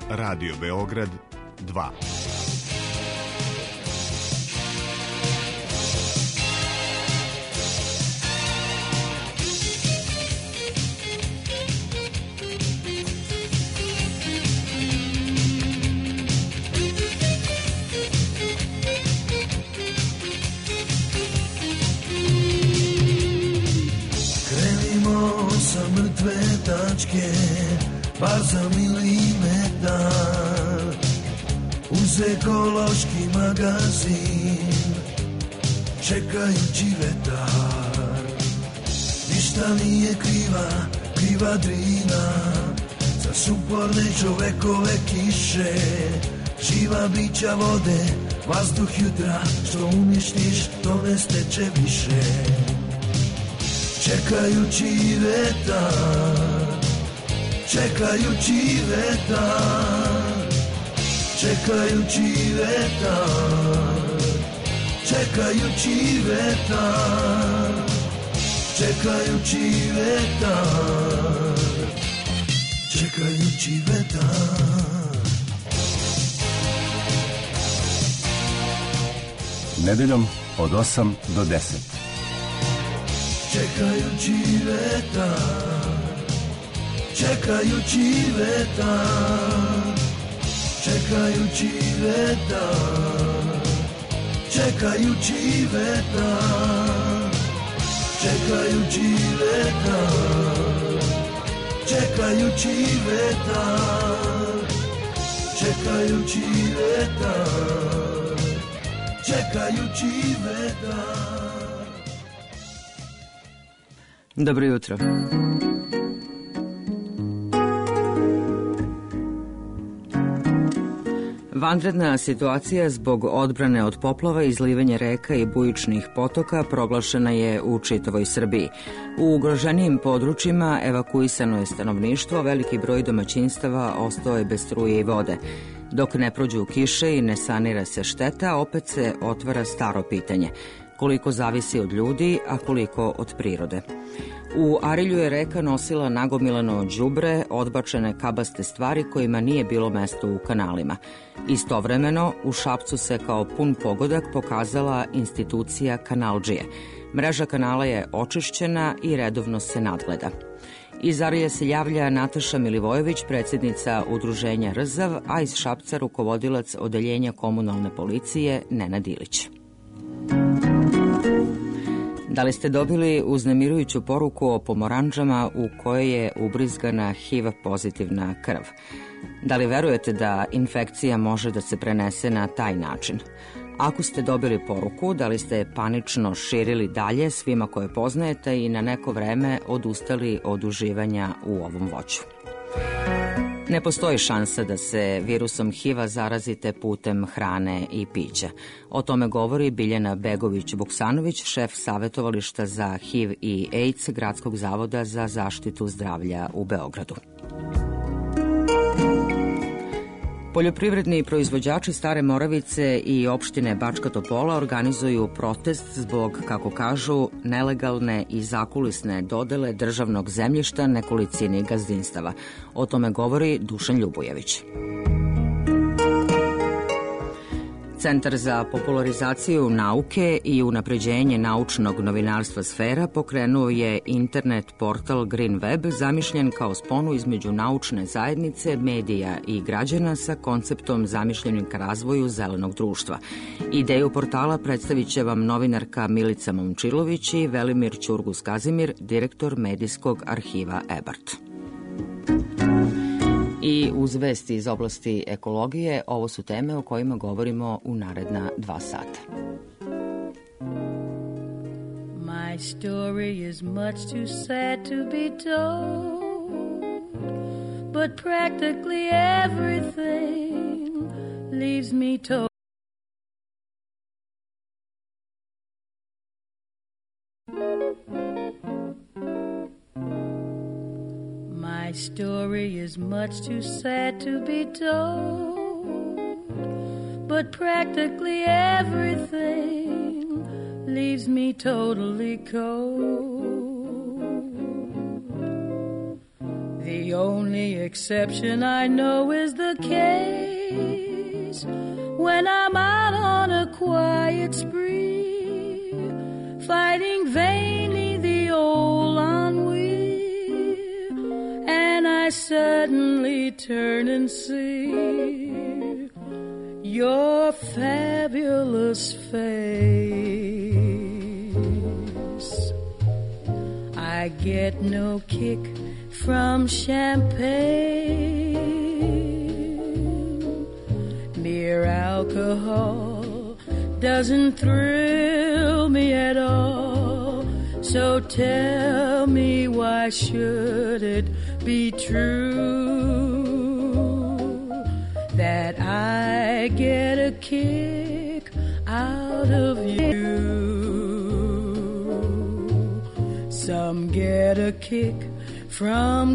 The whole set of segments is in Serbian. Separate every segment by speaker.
Speaker 1: Radio Beograd 2.
Speaker 2: Krenimo sa mrtve tačke, bar za milimetar, uz ekološki magazin, čekajući vetar. Ništa nije kriva Drina, za suporne čovekove kiše, živa bića vode, vazduh jutra, što uništiš, to ne steče više. Čekajući vetar, čekajući vetar, čekajući vetar, čekajući vetar, čekajući vetar, čekajući vetar.
Speaker 3: Nedeljom od 8 do 10.
Speaker 2: Čekajući vetar, čekajući vetar, čekajući vetar, čekajući vetar, čekajući vetar, čekajući vetar, čekajući vetar, čekajući vetar.
Speaker 4: Dobro jutro. Vanredna situacija zbog odbrane od poplava, izlivanja reka i bujičnih potoka proglašena je u čitavoj Srbiji. U ugroženijim područjima evakuisano je stanovništvo, veliki broj domaćinstava ostao je bez struje i vode. Dok ne prođu kiše i ne sanira se šteta, opet se otvara staro pitanje. Koliko zavisi od ljudi, a koliko od prirode. U Arilju je reka nosila nagomilano đubre, odbačene kabaste stvari kojima nije bilo mesto u kanalima. Istovremeno, u Šapcu se kao pun pogodak pokazala institucija kanaldžije. Mreža kanala je očišćena i redovno se nadgleda. Iz Arilja se javlja Nataša Milivojević, predsjednica udruženja Rzav, a iz Šapca rukovodilac odeljenja komunalne policije Nenad Ilić. Da li ste dobili uznemirujuću poruku o pomoranđama u kojoj je ubrizgana HIV pozitivna krv? Da li verujete da infekcija može da se prenese na taj način? Ako ste dobili poruku, da li ste panično širili dalje svima koje poznajete i na neko vreme odustali od uživanja u ovom voću? Ne postoji šansa da se virusom HIV-a zarazite putem hrane i pića. O tome govori Biljana Begović-Buksanović, šef savjetovališta za HIV i AIDS Gradskog zavoda za zaštitu zdravlja u Beogradu. Poljoprivredni proizvođači Stare Moravice i opštine Bačka Topola organizuju protest zbog, kako kažu, nelegalne i zakulisne dodele državnog zemljišta nekolicini gazdinstava. O tome govori Dušan Ljubujević. Centar za popularizaciju nauke i unapređenje naučnog novinarstva Sfera pokrenuo je internet portal Green Web, zamišljen kao sponu između naučne zajednice, medija i građana sa konceptom zamišljenim ka razvoju zelenog društva. Ideju portala predstavit će vam novinarka Milica Momčilović i Velimir Ćurgus-Kazimir, direktor medijskog arhiva Ebert. I uz vesti iz oblasti ekologije, ovo su teme o kojima govorimo u naredna 2 sata.
Speaker 5: My story is much too sad to be told, but practically everything leaves me told. My story is much too sad to be told, but practically everything leaves me totally cold. The only exception I know is the case when I'm out on a quiet spree, fighting vainly the old ennui, and I suddenly turn and see your fabulous face. I get no kick from champagne. Mere alcohol doesn't thrill me at all. So tell me, why should it be true that I get a kick out of you? Some get a kick from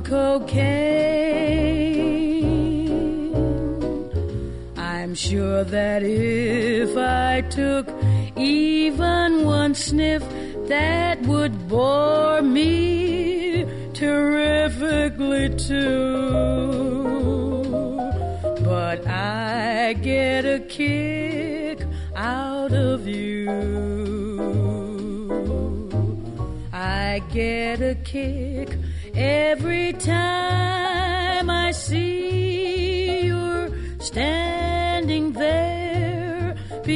Speaker 5: cocaine. I'm sure that if I took even one sniff, that would bore me terrifically too. But I get a kick out of you. I get a kick every time I see you're standing there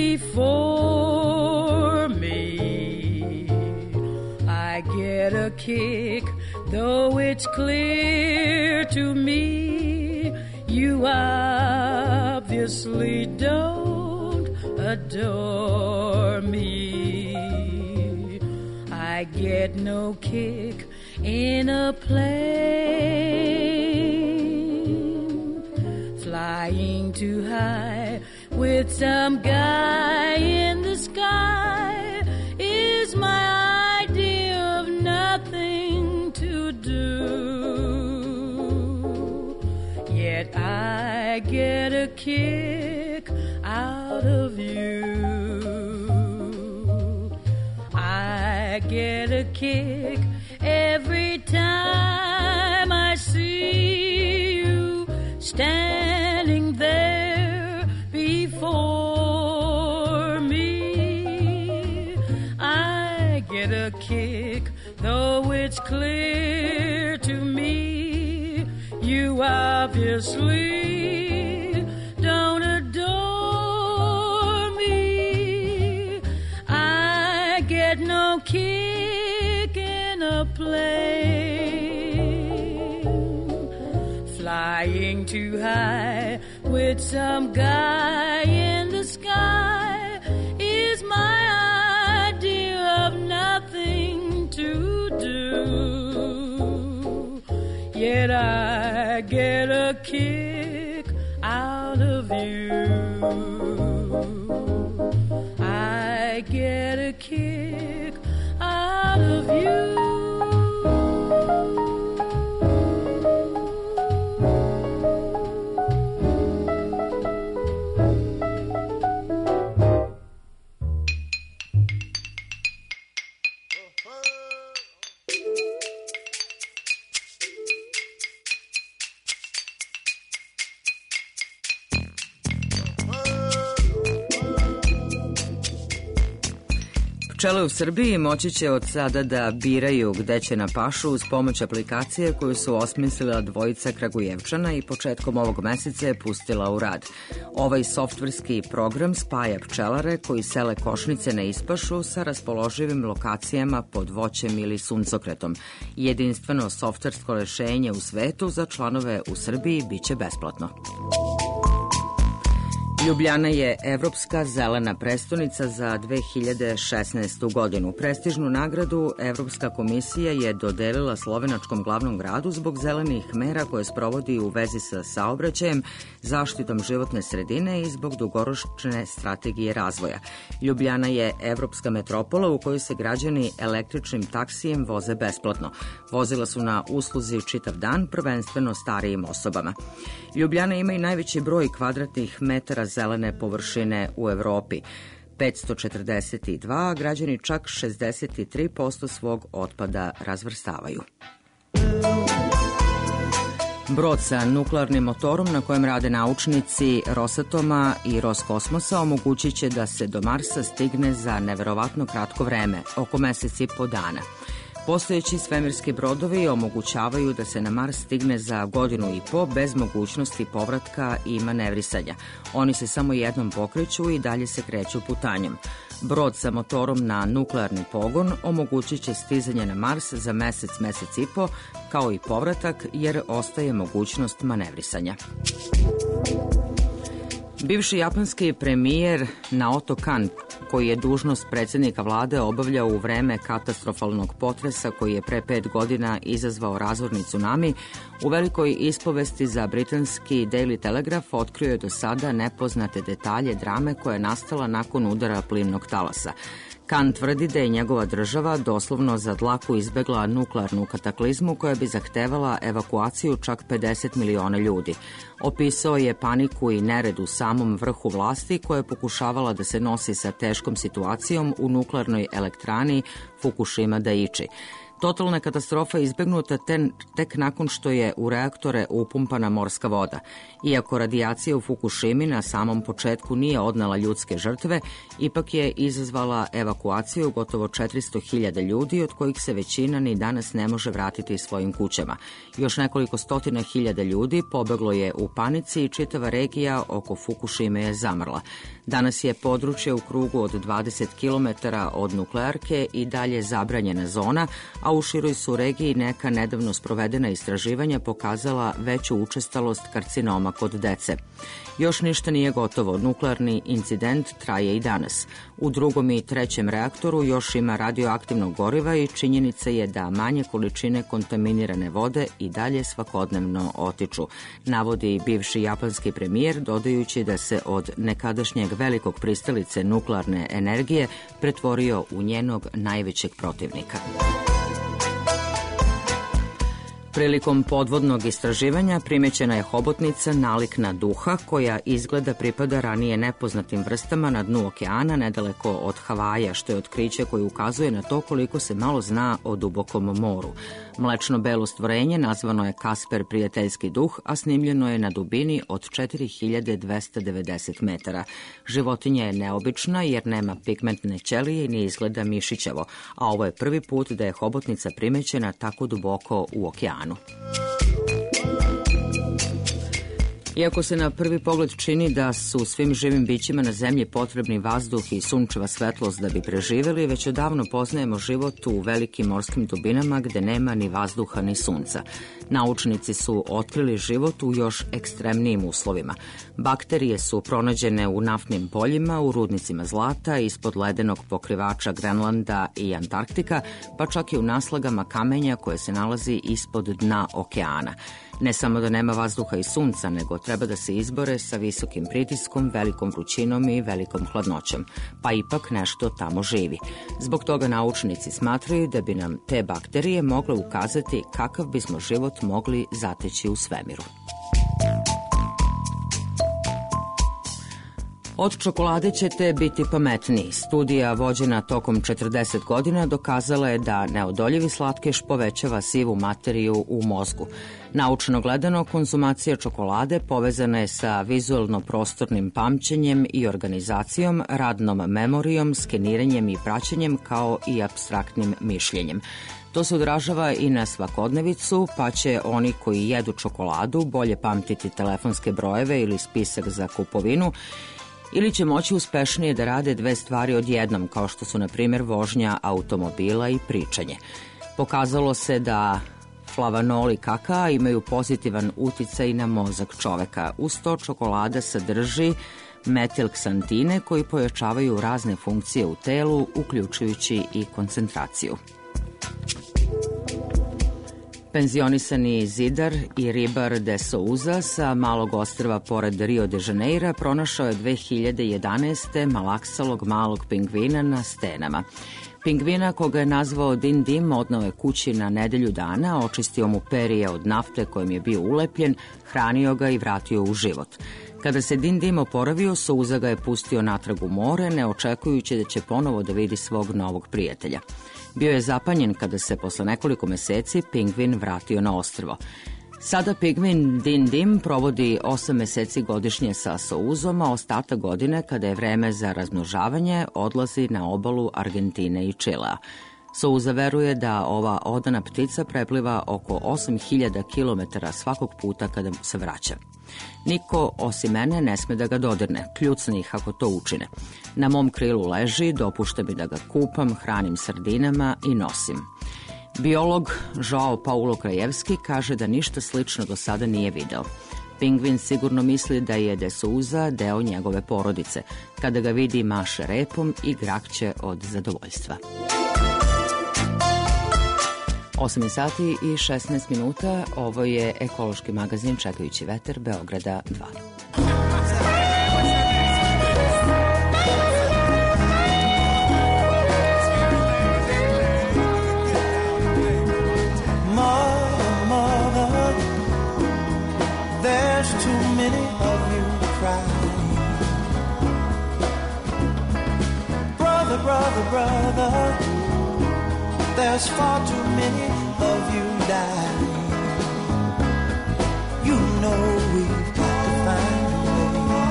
Speaker 5: before me. I get a kick, though it's clear to me you obviously don't adore me. I get no kick in a plane, flying too high with some guy in the sky is my idea of nothing to do. Yet I get a kick out of you. I get a kick every time I see you standing there before me. I get a kick, though it's clear to me you obviously don't adore me. I get no kick in a plane, flying too high with some guy in the sky is my idea of nothing to do. Yet I get a kick out of you. I get a kick out of you.
Speaker 4: Pčele u Srbiji moći će od sada da biraju gde će na pašu uz pomoć aplikacije koju su osmislila dvojica Kragujevčana i početkom ovog meseca je pustila u rad. Ovaj softverski program spaja pčelare koji sele košnice na ispašu sa raspoloživim lokacijama pod voćem ili suncokretom. Jedinstveno softversko rešenje u svetu za članove u Srbiji biće besplatno. Ljubljana je Evropska zelena prestonica za 2016. godinu. Prestižnu nagradu Evropska komisija je dodelila slovenačkom glavnom gradu zbog zelenih mera koje sprovodi u vezi sa saobraćajem, zaštitom životne sredine i zbog dugoročne strategije razvoja. Ljubljana je evropska metropola u kojoj se građani električnim taksijem voze besplatno. Vozila su na usluzi čitav dan, prvenstveno starijim osobama. Ljubljana ima i najveći broj kvadratnih metara zelene površine u Evropi. 542, građani čak 63% svog otpada razvrstavaju. Brod sa nuklearnim motorom na kojem rade naučnici Rosatoma i Roskosmosa omogućit će da se do Marsa stigne za neverovatno kratko vreme, oko mesec i po dana. Postojeći svemirski brodovi omogućavaju da se na Mars stigne za godinu i po bez mogućnosti povratka i manevrisanja. Oni se samo jednom pokreću i dalje se kreću putanjom. Brod sa motorom na nuklearni pogon omogućit će stizanje na Mars za mesec, mesec i po, kao i povratak, jer ostaje mogućnost manevrisanja. Bivši japanski premijer Naoto Kan, koji je dužnost predsjednika vlade obavljao u vreme katastrofalnog potresa koji je pre 5 godina izazvao razorni tsunami, u velikoj ispovesti za britanski Daily Telegraph otkrio je do sada nepoznate detalje drame koja je nastala nakon udara plimnog talasa. Kan tvrdi da je njegova država doslovno za dlaku izbegla nuklearnu kataklizmu koja bi zahtevala evakuaciju čak 50 miliona ljudi. Opisao je paniku i nered u samom vrhu vlasti koja je pokušavala da se nosi sa teškom situacijom u nuklearnoj elektrani Fukushima Daiichi. Totalna katastrofa izbegnuta tek nakon što je u reaktore upumpana morska voda. Iako radijacija u Fukushimi na samom početku nije odnela ljudske žrtve, ipak je izazvala evakuaciju gotovo 400.000 ljudi, od kojih se većina ni danas ne može vratiti svojim kućama. Još nekoliko stotina hiljada ljudi pobeglo je u panici i čitava regija oko Fukushime je zamrla. Danas je područje u krugu od 20 km od nuklearke i dalje zabranjena zona, a u široj su regiji neka nedavno sprovedena istraživanja pokazala veću učestalost karcinoma kod dece. Još ništa nije gotovo, nuklearni incident traje i danas. U drugom i trećem reaktoru još ima radioaktivnog goriva i činjenica je da manje količine kontaminirane vode i dalje svakodnevno otiču, navodi bivši japanski premijer, dodajući da se od nekadašnjeg velikog pristalice nuklearne energije pretvorio u njenog najvećeg protivnika. Prilikom podvodnog istraživanja primećena je hobotnica nalik na duha koja izgleda pripada ranije nepoznatim vrstama na dnu okeana nedaleko od Havaja, što je otkriće koje ukazuje na to koliko se malo zna o dubokom moru. Mlečno-belo stvorenje nazvano je Kasper prijateljski duh, a snimljeno je na dubini od 4290 metara. Životinja je neobična jer nema pigmentne ćelije i ne izgleda mišićavo, a ovo je prvi put da je hobotnica primećena tako duboko u okeanu. Iako se na prvi pogled čini da su svim živim bićima na zemlji potrebni vazduh i sunčeva svetlost da bi preživjeli, već odavno poznajemo život u velikim morskim dubinama gde nema ni vazduha ni sunca. Naučnici su otkrili život u još ekstremnijim uslovima. Bakterije su pronađene u naftnim poljima, u rudnicima zlata, ispod ledenog pokrivača Grenlanda i Antarktika, pa čak i u naslagama kamenja koje se nalazi ispod dna okeana. Ne samo da nema vazduha i sunca, nego treba da se izbore sa visokim pritiskom, velikom vrućinom i velikom hladnoćom. Pa ipak nešto tamo živi. Zbog toga naučnici smatraju da bi nam te bakterije mogle ukazati kakav bismo život mogli zateći u svemiru. Od čokolade ćete biti pametniji. Studija vođena tokom 40 godina dokazala je da neodoljivi slatkiš povećava sivu materiju u mozgu. Naučno gledano, konzumacija čokolade povezana je sa vizualno-prostornim pamćenjem i organizacijom, radnom memorijom, skeniranjem i praćenjem kao i apstraktnim mišljenjem. To se odražava i na svakodnevicu, pa će oni koji jedu čokoladu bolje pamtiti telefonske brojeve ili spisak za kupovinu, ili će moći uspešnije da rade dve stvari odjednom, kao što su, na primjer, vožnja automobila i pričanje. Pokazalo se da flavanoli kakaa imaju pozitivan uticaj na mozak čoveka. Uz to čokolada sadrži metilksantine koji pojačavaju razne funkcije u telu, uključujući i koncentraciju. Penzionisani zidar i ribar de Souza sa malog ostrva pored Rio de Janeira pronašao je 2011. malaksalog malog pingvina na stenama. Pingvina, koga je nazvao Din Dim, odneo je kući na nedelju dana, očistio mu perje od nafte kojim je bio ulepljen, hranio ga i vratio u život. Kada se Din Dim oporavio, Souza ga je pustio natrag u more, ne očekujući da će ponovo da vidi svog novog prijatelja. Bio je zapanjen kada se posle nekoliko meseci pingvin vratio na ostrvo. Sada pingvin Din Dim provodi 8 meseci godišnje sa souzom, a ostatak godine, kada je vreme za razmnožavanje, odlazi na obalu Argentine i Čilea. Souza veruje da ova odana ptica prepliva oko 8000 km svakog puta kada mu se vraća. Niko, osim mene, ne sme da ga dodirne, kljucne ih ako to učine. Na mom krilu leži, dopušta mi da ga kupam, hranim sardinama i nosim. Biolog Joao Paulo Krajevski kaže da ništa slično do sada nije video. Pingvin sigurno misli da je de Souza deo njegove porodice. Kada ga vidi, maše repom i grakće od zadovoljstva. 8 sati i 16 minuta, ovo je ekološki magazin Čekajući vetar Beograda 2.
Speaker 6: Brother, there's far too many of you dying. You know we've got to find a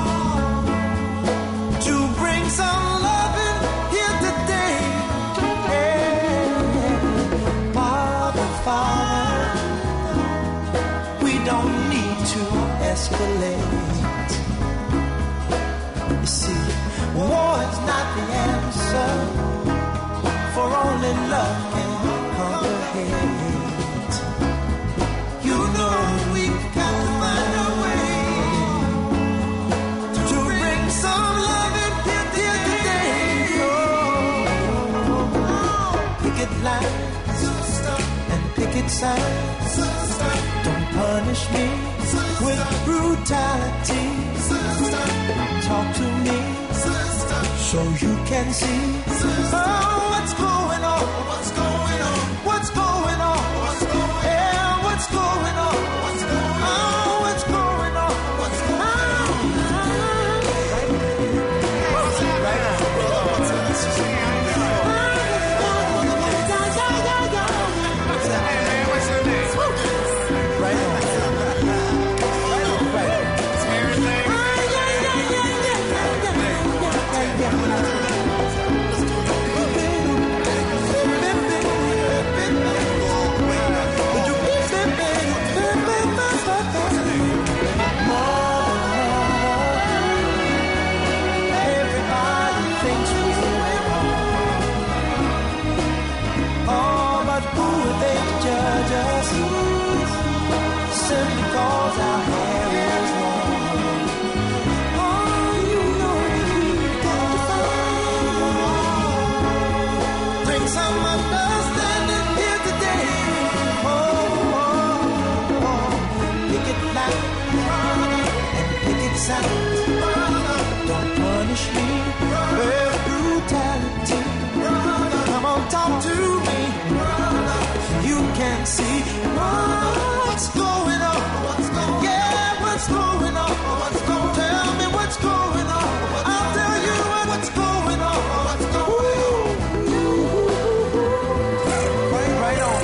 Speaker 6: way to bring some love in here today. Yeah. Father, we don't need to escalate. You see, war is not the answer, for only love can conquer hate. You know we've got to find a way to bring some love in here today. Oh, picket lines and picket signs. Don't punish me with brutality. Talk to me so you can see what's going on. What's going on? What's going on? What's going on? Yeah, what's going on? What's going on? What's going on? What's going on? Right now. Simply cause our hair is long. Oh, you know we've got to find. Bring some understanding here today. Pick it loud and pick it sound. Don't punish me with brutality. Come on, talk to me. You can see what's going on. Yeah, what's going on? Tell me what's going on. I'll tell you what's going on. Right on.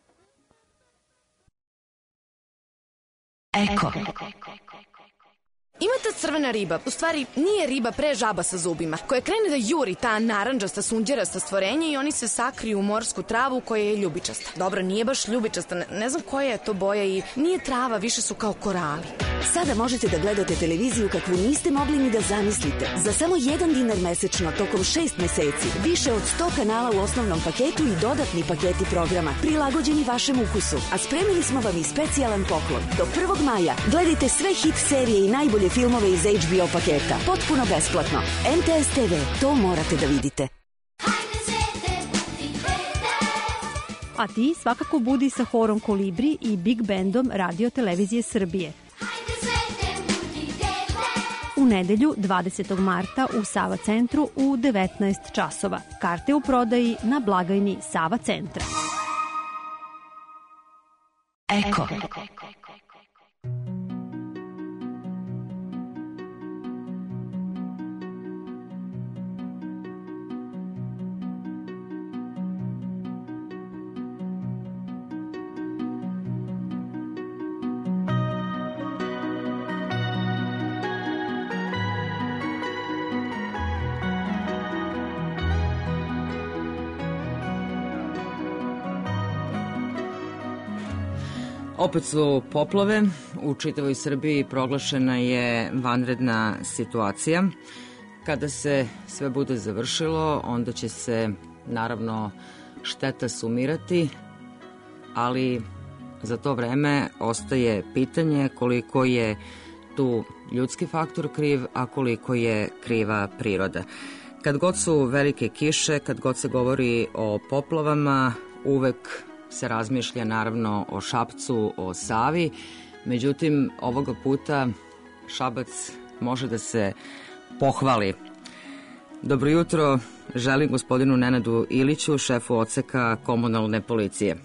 Speaker 7: Eko. Ima ta crvena riba, u stvari nije riba, pre žaba sa zubima, koja krene da juri ta narandžasta, sunđerasta stvorenja i oni se sakriju u morsku travu koja je ljubičasta. Dobro, nije baš ljubičasta, ne znam koja je to boja i nije trava, više su kao korali.
Speaker 8: Sada možete da gledate televiziju kakvu niste mogli ni da zamislite. Za samo $1 mesečno tokom 6 meseci, više od 100 kanala u osnovnom paketu i dodatni paketi programa, prilagođeni vašem ukusu. A spremili smo vam i specijalan poklon. Do 1. maja gledajte sve hit serije i najbolje filmove iz HBO paketa. Potpuno besplatno. MTS TV, to morate da vidite.
Speaker 9: A ti svakako budi sa horom Kolibri i Big Bandom Radio Televizije Srbije. U nedelju 20. marta u Sava centru u 19 časova. Karte u prodaji na blagajni Sava centra.
Speaker 8: Eko.
Speaker 4: Opet su poplave, u čitavoj Srbiji proglašena je vanredna situacija. Kada se sve bude završilo, onda će se naravno šteta sumirati, ali za to vreme ostaje pitanje koliko je tu ljudski faktor kriv, a koliko je kriva priroda. Kad god su velike kiše, kad god se govori o poplavama, uvek se razmišlja naravno o Šapcu, o Savi, međutim ovoga puta Šabac može da se pohvali. Dobro jutro, želim gospodinu Nenadu Iliću, šefu odseka komunalne policije.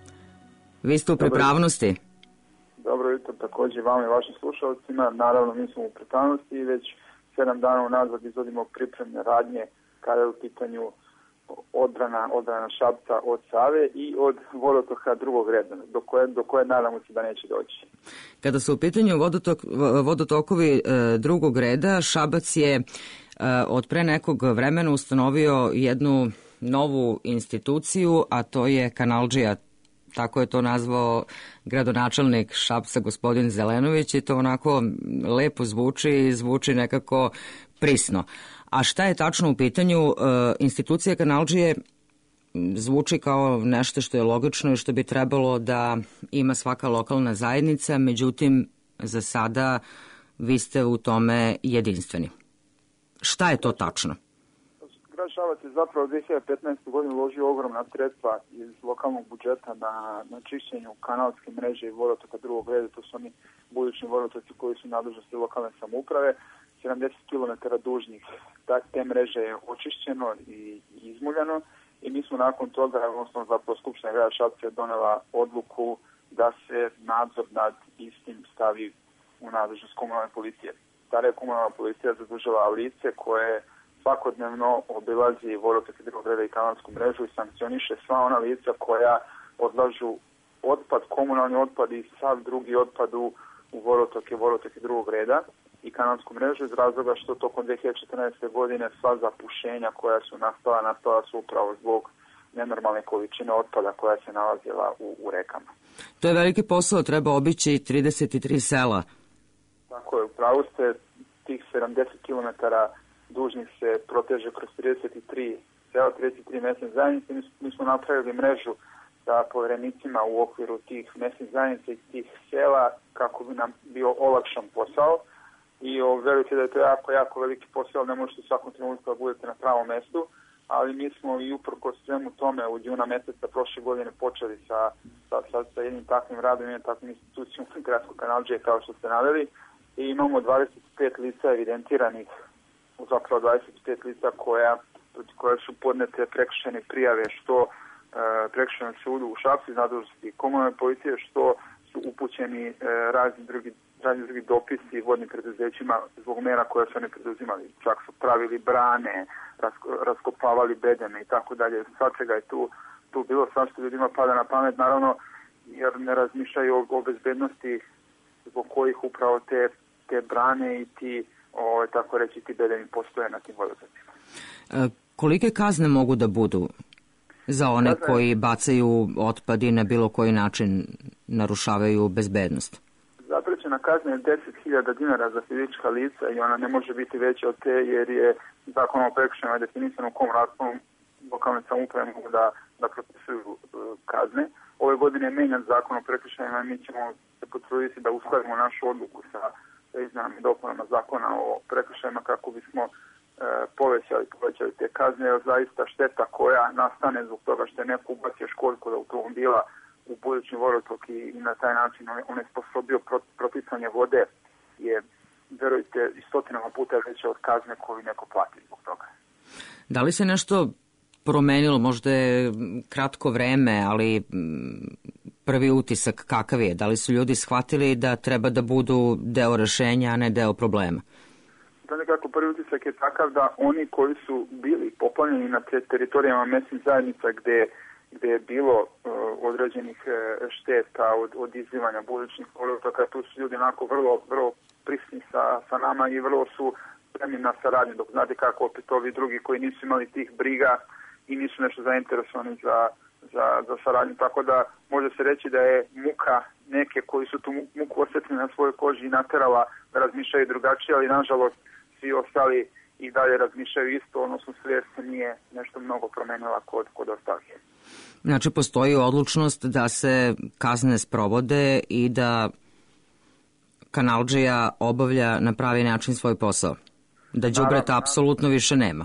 Speaker 4: Vi ste u pripravnosti?
Speaker 10: Dobro jutro takođe vama i vašim slušalcima. Naravno, mi smo u pripravnosti i već 7 dana unazad izvodimo pripremne radnje kada je u pitanju odbrana Šapca od Save i od vodotoka drugog reda, do koje nadamo se da neće doći.
Speaker 4: Kada su u pitanju vodotokovi drugog reda, Šabac je od pre nekog vremena ustanovio jednu novu instituciju, a to je kanaldžija. Tako je to nazvao gradonačelnik Šapca, gospodin Zelenović, i to onako lepo zvuči nekako prisno. A šta je tačno u pitanju? Institucija kanaldžije zvuči kao nešto što je logično i što bi trebalo da ima svaka lokalna zajednica, međutim, za sada vi ste u tome jedinstveni. Šta je to tačno?
Speaker 10: Grad Šabac je zapravo 2015. godinu uložio ogromna sredstva iz lokalnog budžeta na čišćenju kanalske mreže i vodotoka drugog reda. To su oni budućni vodotoci koji su nadležnosti lokalne samouprave. 70 km dužnih te mreže je očišćeno i izmuljano i mi smo nakon toga, odnosno zapravo Skupština grada Šapca je donela odluku da se nadzor nad istim stavi u nadležnost komunalne policije. Tada je komunalna policija zadužila lice koje svakodnevno obilazi vodotoke drugog reda i kanalsku mrežu i sankcioniše sva ona lica koja odlažu otpad, komunalni otpad i sav drugi otpad u vodotoke drugog reda i kanalsku mrežu iz razloga što tokom 2014. godine sva zapušenja koja su nastala su upravo zbog nenormalne količine otpada koja se nalazila u rekama.
Speaker 4: To je veliki posao, treba obići 33 sela.
Speaker 10: Tako je, upravo ste, tih 70 km dužnih se proteže kroz 33 sela, 33 mesne zajednice. Mi smo napravili mrežu sa poverenicima u okviru tih mesnih zajednica i tih sela kako bi nam bio olakšan posao. I verujte da je to jako veliki posao, ne možete u svakom trenutku da budete na pravom mestu, ali mi smo i uprkos svemu tome u juna meseca prošle godine počeli sa jednim takvim radom, jednom takvim institucijom gradskog kanaldžije kao što ste naveli i imamo 25 lica evidentiranih, zapravo 25 lica koja su podnete prekršajne prijave što prekršajnom sudu u Šapcu iz nadležnosti komunalne policije, što su upućeni razni drugi dopisi vodnim preduzećima zbog mera koje su oni preduzimali. Čak su pravili brane, raskopavali bedeme i tako dalje. Svačega je tu bilo, sva što ljudima pada na pamet, naravno, jer ne razmišljaju o bezbednosti zbog kojih upravo te te brane i ti, tako reći, ti bedemi postoje na tim vodotocima.
Speaker 4: Kolike kazne mogu da budu za one koji bacaju otpad i na bilo koji način narušavaju bezbednost?
Speaker 10: Zaprećena kazna je 10.000 dinara za fizička lica i ona ne može biti veća od te jer je zakonom o prekršajima definisano u kom rasponu lokalne samouprave mogu da propisuju kazne. Ove godine je menjan zakon o prekršajima i mi ćemo se potruditi da uskladimo našu odluku sa izmjenama i dopunama zakona o prekršajima kako bismo povećali te kazne, jer zaista šteta koja nastane zbog toga što je neko ubacio školjku od automobila u budućni vodotok i na taj način on je sposobio proticanje vode je, verujte, stotinama puta veća od kazne koju neko plati zbog toga.
Speaker 4: Da li se nešto promenilo, možda je kratko vreme, ali prvi utisak kakav je? Da li su ljudi shvatili da treba da budu deo rešenja, a ne deo problema?
Speaker 10: Da nekako prvi utisak je takav da oni koji su bili poplavljeni na teritorijama mesnih zajednica gde je bilo određenih šteta od izlivanja budućnih vodotoka, tu su ljudi onako vrlo prisni sa nama i vrlo su spremni na saradnju, dok znate kako opet ovi drugi koji nisu imali tih briga i nisu nešto zainteresovani za saradnju, tako da može se reći da je muka neke koji su tu muku osjetili na svojoj koži i naterala da razmišljaju drugačije, ali nažalost svi ostali i dalje razmišljaju isto, odnosno svijest nije nešto mnogo promenila kod ostalih.
Speaker 4: Znači, postoji odlučnost da se kazne sprovode i da kanaldžija obavlja na pravi način svoj posao? Da đubreta apsolutno više nema?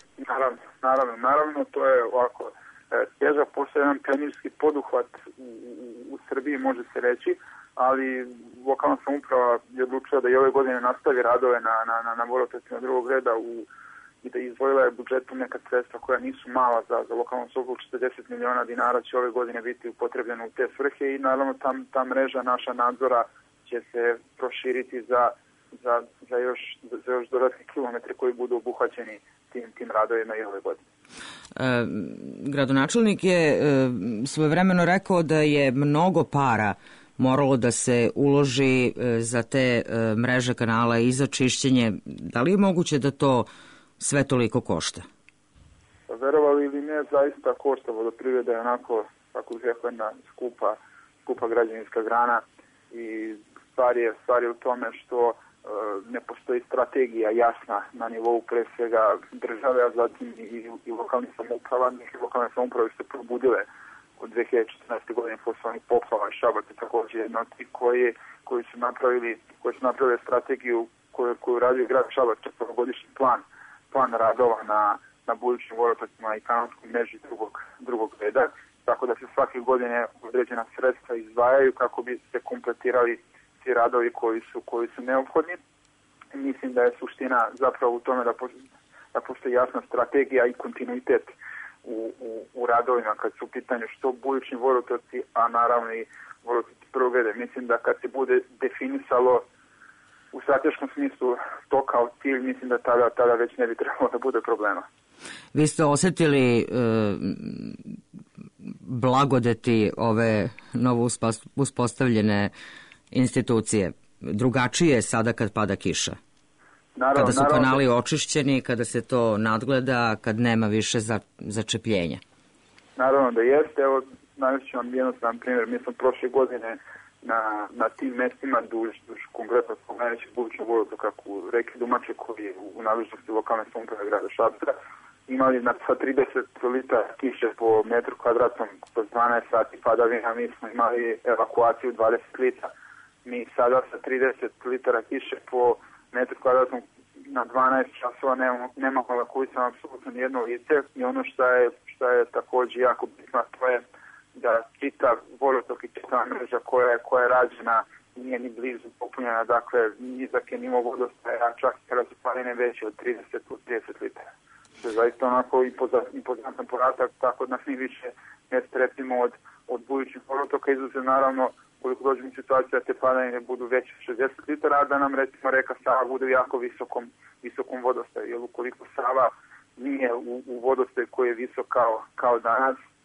Speaker 10: Naravno, to je ovako težak posao, jedan pionirski poduhvat u Srbiji, može se reći, ali lokalna samouprava je odlučila da i ove godine nastavi radove na vodotocima drugog reda i da izdvojila je budžetu neka sredstva koja nisu mala za lokalnu samoupravu. 40 miliona dinara će ove godine biti upotrebljeno u te svrhe i naravno ta mreža naša nadzora će se proširiti za još dodatni kilometre koji budu obuhvaćeni tim radovima i ove godine.
Speaker 4: Gradonačelnik je svojevremeno rekao da je mnogo para moralo da se uloži za te mreže kanala i za čišćenje. Da li je moguće da to sve toliko košta?
Speaker 10: Verovali ili ne, zaista košta. Vodoprivreda je onako, kako bih rekao, jedna skupa građevinska grana i stvar je u tome što ne postoji strategija jasna na nivou pre svega države, a zatim i lokalnih samouprava. Lokalne samouprave su probudile od 2014. godine posle onih poplava i Šabac je također jedna od tih koji su napravili strategiju koju radio grad Šabac, četvorogodišnji plan radova na budućim vodotocima i kanalskoj mreži drugog reda, tako da se svake godine određena sredstva izdvajaju kako bi se kompletirali svi radovi koji su neophodni. Mislim da je suština zapravo u tome da postoji jasna strategija i kontinuitet u radovima kad su u pitanju što budućni vodotoci, a naravno i vodotoci prvog reda. Mislim da kad se bude definisalo u strateškom smislu to kao cilj, mislim da tada već ne bi trebalo da bude problema.
Speaker 4: Vi ste osjetili blagodeti ove novo uspostavljene institucije drugačije sada kad pada kiša? Kada su kanali očišćeni, kada se to nadgleda, kad nema više začepljenja? Naravno
Speaker 10: da jeste. Evo, navešću vam jednostavan primjer. Mi smo prošle godine na tim mestima duž konkretno svog najvećeg budućnog vodotoka u reke Dumače, koji je u nadležnosti lokalne samouprave grada Šapca, imali sa 30 litara kiše po metru kvadratnom kroz 12 sati padavina. Mi smo imali evakuaciju 20 litara. Mi sada sa 30 litara kiše po metru kvadratnom na 12 časova nemamo evakuisano apsolutno nijedno lice i ono što je također jako bitno, to je da čitav vodotok i čitava mreža koja je rađena nije ni blizu popunjena, dakle nizak je nivo vodostaja, čak kada su planine veće od 30 litara. Što je zaista onako impozantan podatak, tako da mi više ne strepimo od budućih vodotoka, izuzev naravno koliko dođemo situacija da te padavine budu veće 60 litara, da nam recimo reka Sava bude u jako visokom vodostaju, jer ukoliko Sava nije u vodostaju koji je visok kao danas,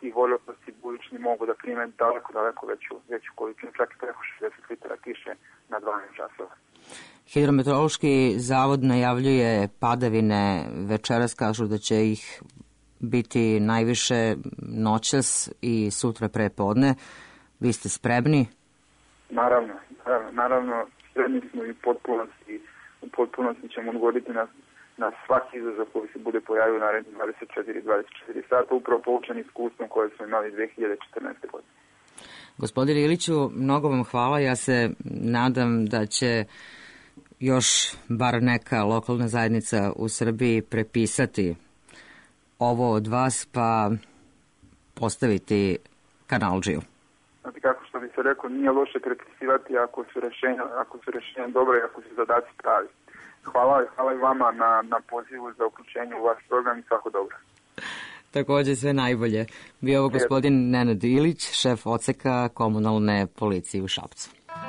Speaker 10: ti vodotoci bujični mogu da prime daleko veću količinu, čak i preko 60 litara kiše na 12 časova.
Speaker 4: Hidrometeorološki zavod najavljuje padavine večeras, kažu da će ih biti najviše noćas i sutra pre podne. Vi ste spremni?
Speaker 10: Naravno, spremni smo i u potpunosti ćemo odgovoriti na svaki izazov koji se bude pojavio narednih 24 sata, upravo poučeni iskustvom koje smo imali 2014. godine.
Speaker 4: Gospodine Iliću, mnogo vam hvala. Ja se nadam da će još bar neka lokalna zajednica u Srbiji prepisati ovo od vas pa postaviti kanaldžiju.
Speaker 10: Znate kako, što bi se rekao, nije loše prepisivati ako su rešenja dobre i ako su zadaci pravi. Hvala i vama na pozivu za uključenje u vaš program i svako dobro.
Speaker 4: Takođe sve najbolje. Bio ovo gospodin Nenad Ilić, šef odseka komunalne policije u Šapcu.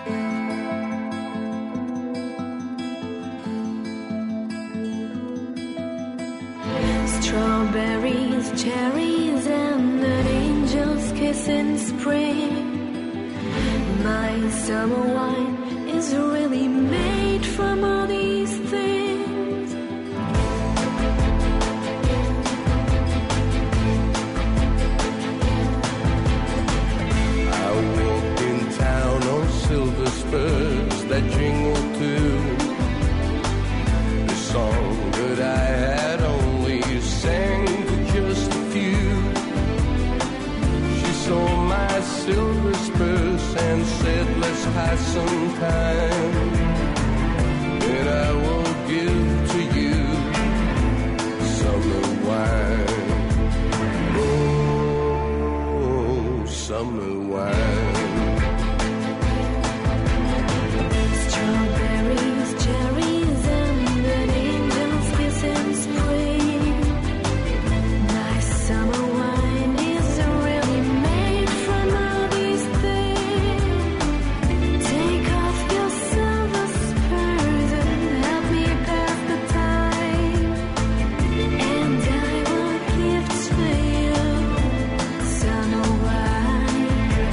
Speaker 11: Strawberries, cherries, and an angel's kiss in spring. My summer wine is really made from all these things.
Speaker 2: I walked in town on silver spurs that jingle too. The song that I had only sang to just a few. She saw my silver spurs and said, let's pass some time. And I will give to you summer wine. Oh, summer wine.
Speaker 11: Strawberries, cherries, and an angel's kiss in spring. My summer wine is really made from all these things. Take off your silver spurs and help me pass the time. And I will give to you summer wine.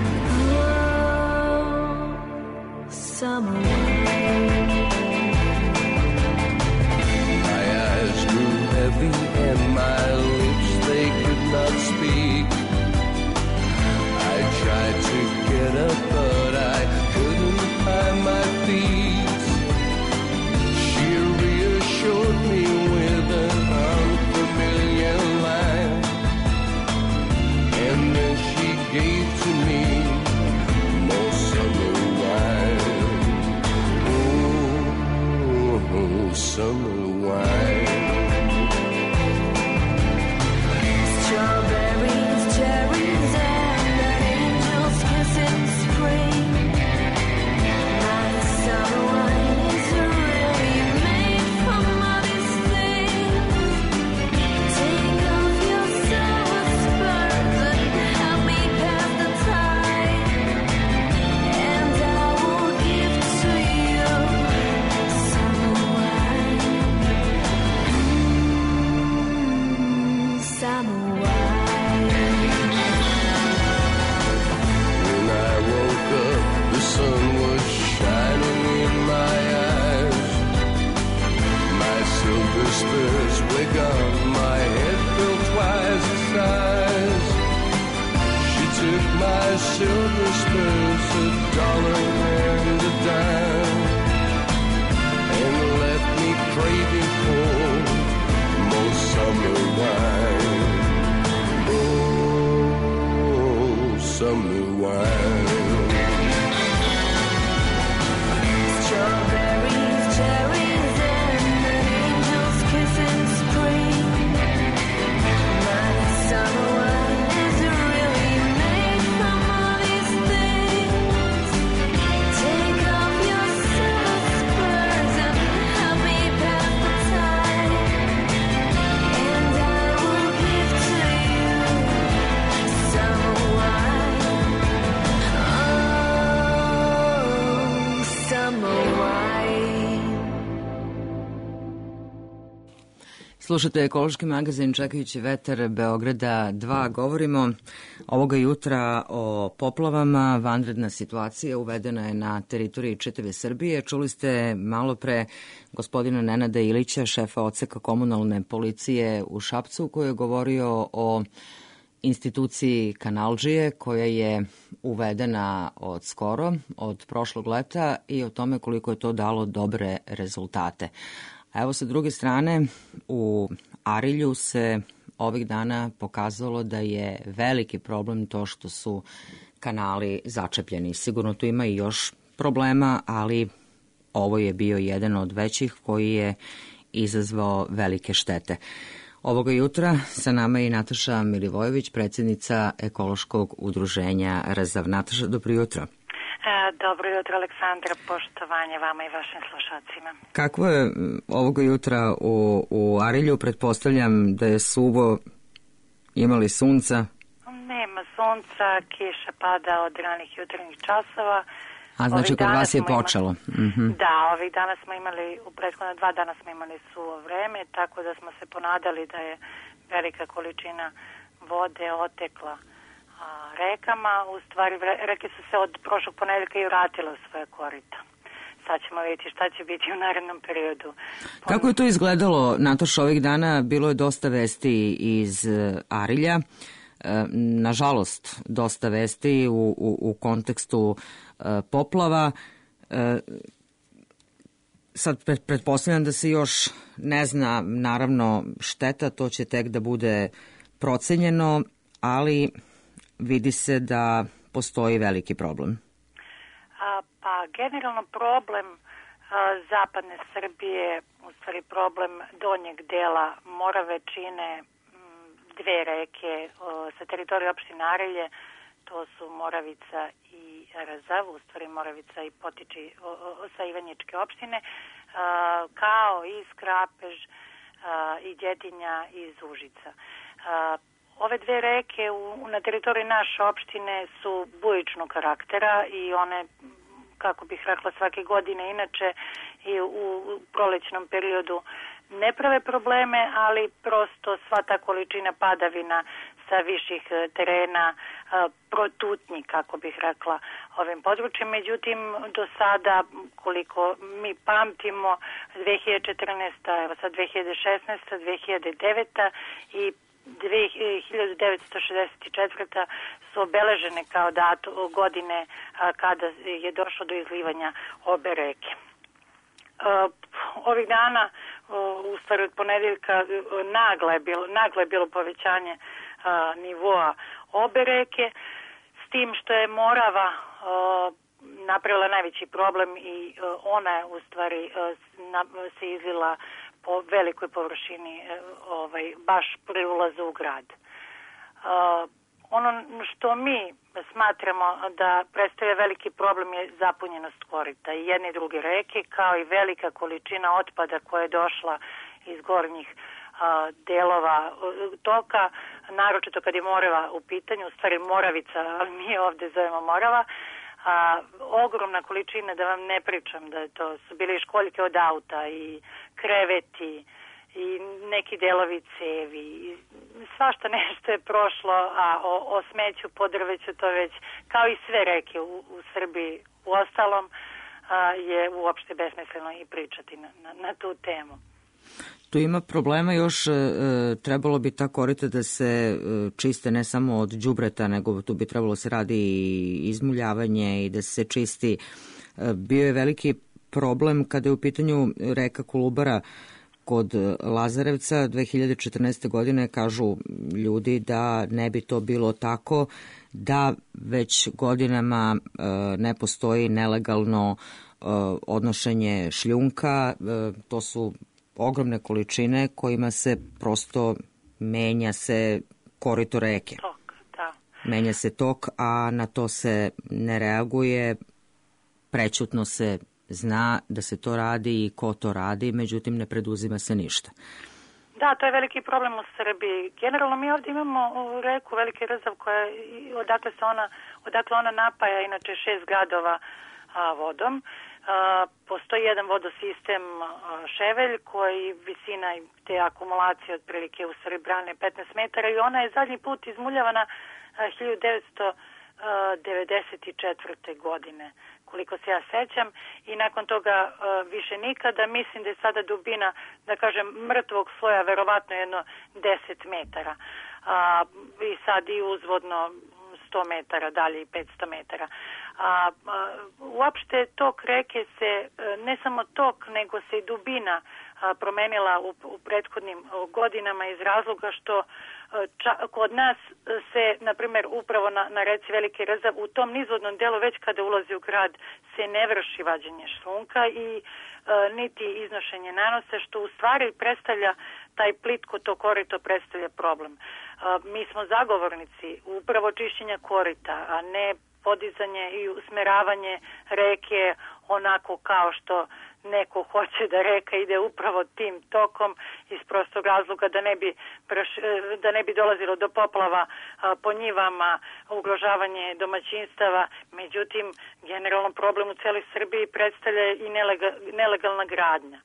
Speaker 11: Oh, summer wine.
Speaker 2: My eyes grew heavy and my lips, they could not speak. I tried to get up, but I couldn't find my feet. She reassured me with an unfamiliar line, and then she gave to me more summer wine. Oh, summer wine.
Speaker 11: Strawberries, cherries, and an angel's kiss in spring. My summer wine is really made from all these things. Take off your silver spurs and help me pass the time. And I will give to you summer wine. Summer wine.
Speaker 2: When I woke up, the sun was shining in my eyes. My silver spurs were gone, my head felt twice the size. She took my silver spurs, $1 and a dime, and left me craving for more summer wine. Oh, summer wine.
Speaker 11: Strawberries, cherries, and an angel's kiss in spring. My summer wine is really made from all these things. Take off your
Speaker 4: Slušate ekološki magazin Čekajući vetar Beograda 2. Govorimo ovoga jutra o poplavama. Vanredna situacija uvedena je na teritoriji čitave Srbije. Čuli ste malo pre gospodina Nenada Ilića, šefa odseka komunalne policije u Šapcu, koji je govorio o instituciji kanaldžije koja je uvedena od skoro, od prošlog leta, i o tome koliko je to dalo dobre rezultate. A evo sa druge strane, u Arilju se ovih dana pokazalo da je veliki problem to što su kanali začepljeni. Sigurno tu ima i još problema, ali ovo je bio jedan od većih koji je izazvao velike štete. Ovoga jutra sa nama je i Nataša Milivojević, predsjednica ekološkog udruženja Rezav. Nataša, dobro jutro.
Speaker 12: Dobro jutro, Aleksandra, poštovanje vama i vašim slušalcima.
Speaker 4: Kako je ovoga jutra u Arilju? Pretpostavljam da je suvo, imali sunca?
Speaker 12: Nema sunca, kiša pada od ranih jutarnjih časova.
Speaker 4: A znači kod vas je počelo?
Speaker 12: Da, ovih dana smo imali, u prethodna 2 dana smo imali suvo vreme, tako da smo se ponadali da je velika količina vode otekla rekama. U stvari, reke su se od prošlog ponedeljka i vratile u svoje korita. Sad ćemo vidjeti šta će biti u narednom periodu.
Speaker 4: Kako je to izgledalo, Nataša, ovih dana? Bilo je dosta vesti iz Arilja. Nažalost, dosta vesti u kontekstu poplava. Sad pretpostavljam da se još ne zna, naravno, šteta, to će tek da bude procenjeno, ali vidi se da postoji veliki problem.
Speaker 12: Pa generalno problem zapadne Srbije, u stvari problem donjeg dela Morave čine 2 reke sa teritorije opštine Arilje, to su Moravica i Rezav, u stvari Moravica i potiči sa Ivanjičke opštine, kao i Skrapež i Đedinja iz Užica. Ove 2 reke na teritoriji naše opštine su bujičnog karaktera i one, kako bih rekla, svake godine inače i u prolećnom periodu ne prave probleme, ali prosto sva ta količina padavina sa viših terena protutnji, kako bih rekla, ovim područjem. Međutim, do sada, koliko mi pamtimo, 2014. evo sad 2016. 2009. i 1964. su obeležene kao godine kada je došlo do izlivanja obe reke. Ovih dana, u stvari od ponedeljka, naglo je bilo povećanje nivoa obe reke, s tim što je Morava napravila najveći problem i ona je u stvari se izlila po velikoj površini, baš pri ulazu u grad. Ono što mi smatramo da predstavlja veliki problem je zapunjenost korita i jedne i druge reke, kao i velika količina otpada koja je došla iz gornjih delova toka, naročito kad je Morava u pitanju, u stvari Moravica, ali mi ovde zovemo Morava. Ogromna količina, da vam ne pričam, da to su bile i školjke od auta i kreveti i neki delovi cevi, svašta nešto je prošlo, a o smeću po drveću to već, kao i sve reke u Srbiji u ostalom, je uopšte besmisleno i pričati na tu temu.
Speaker 4: Tu ima problema još, trebalo bi ta korita da se čiste ne samo od đubreta, nego tu bi trebalo se radi i izmuljavanje i da se čisti. Bio je veliki problem kada je u pitanju reka Kolubara kod Lazarevca 2014. godine, kažu ljudi da ne bi to bilo tako, da već godinama ne postoji nelegalno odnošenje šljunka, to su ogromne količine kojima se prosto menja se korito reke.
Speaker 12: Tok, da.
Speaker 4: Menja se tok, a na to se ne reaguje, prećutno se zna da se to radi i ko to radi, međutim ne preduzima se ništa.
Speaker 12: Da, to je veliki problem u Srbiji. Generalno mi ovdje imamo reku Veliki Rezav odakle ona napaja inače 6 gradova vodom. Postoji jedan vodosistem Ševelj koji visina te akumulacije otprilike u stvari brane 15 metara i ona je zadnji put izmuljavana 1994. godine, koliko se ja sećam, i nakon toga više nikada. Mislim da je sada dubina, da kažem, mrtvog sloja verovatno jedno 10 metara. I sad i uzvodno 100 metara dalje i 500 metara. Uopšte tok reke se, ne samo tok, nego se i dubina promenila u prethodnim godinama iz razloga što kod nas se, na primjer, upravo na reci Veliki Rzav, u tom nizvodnom delu, već kada ulazi u grad, se ne vrši vađenje šljunka i niti iznošenje nanosa, što u stvari predstavlja, taj plitko to korito predstavlja problem. Mi smo zagovornici upravo čišćenja korita, a ne podizanje i usmeravanje reke onako kao što neko hoće da reka ide upravo tim tokom iz prostog razloga da ne bi dolazilo do poplava po njivama, ugrožavanje domaćinstava. Međutim, generalno problem u celoj Srbiji predstavlja i nelegalna gradnja.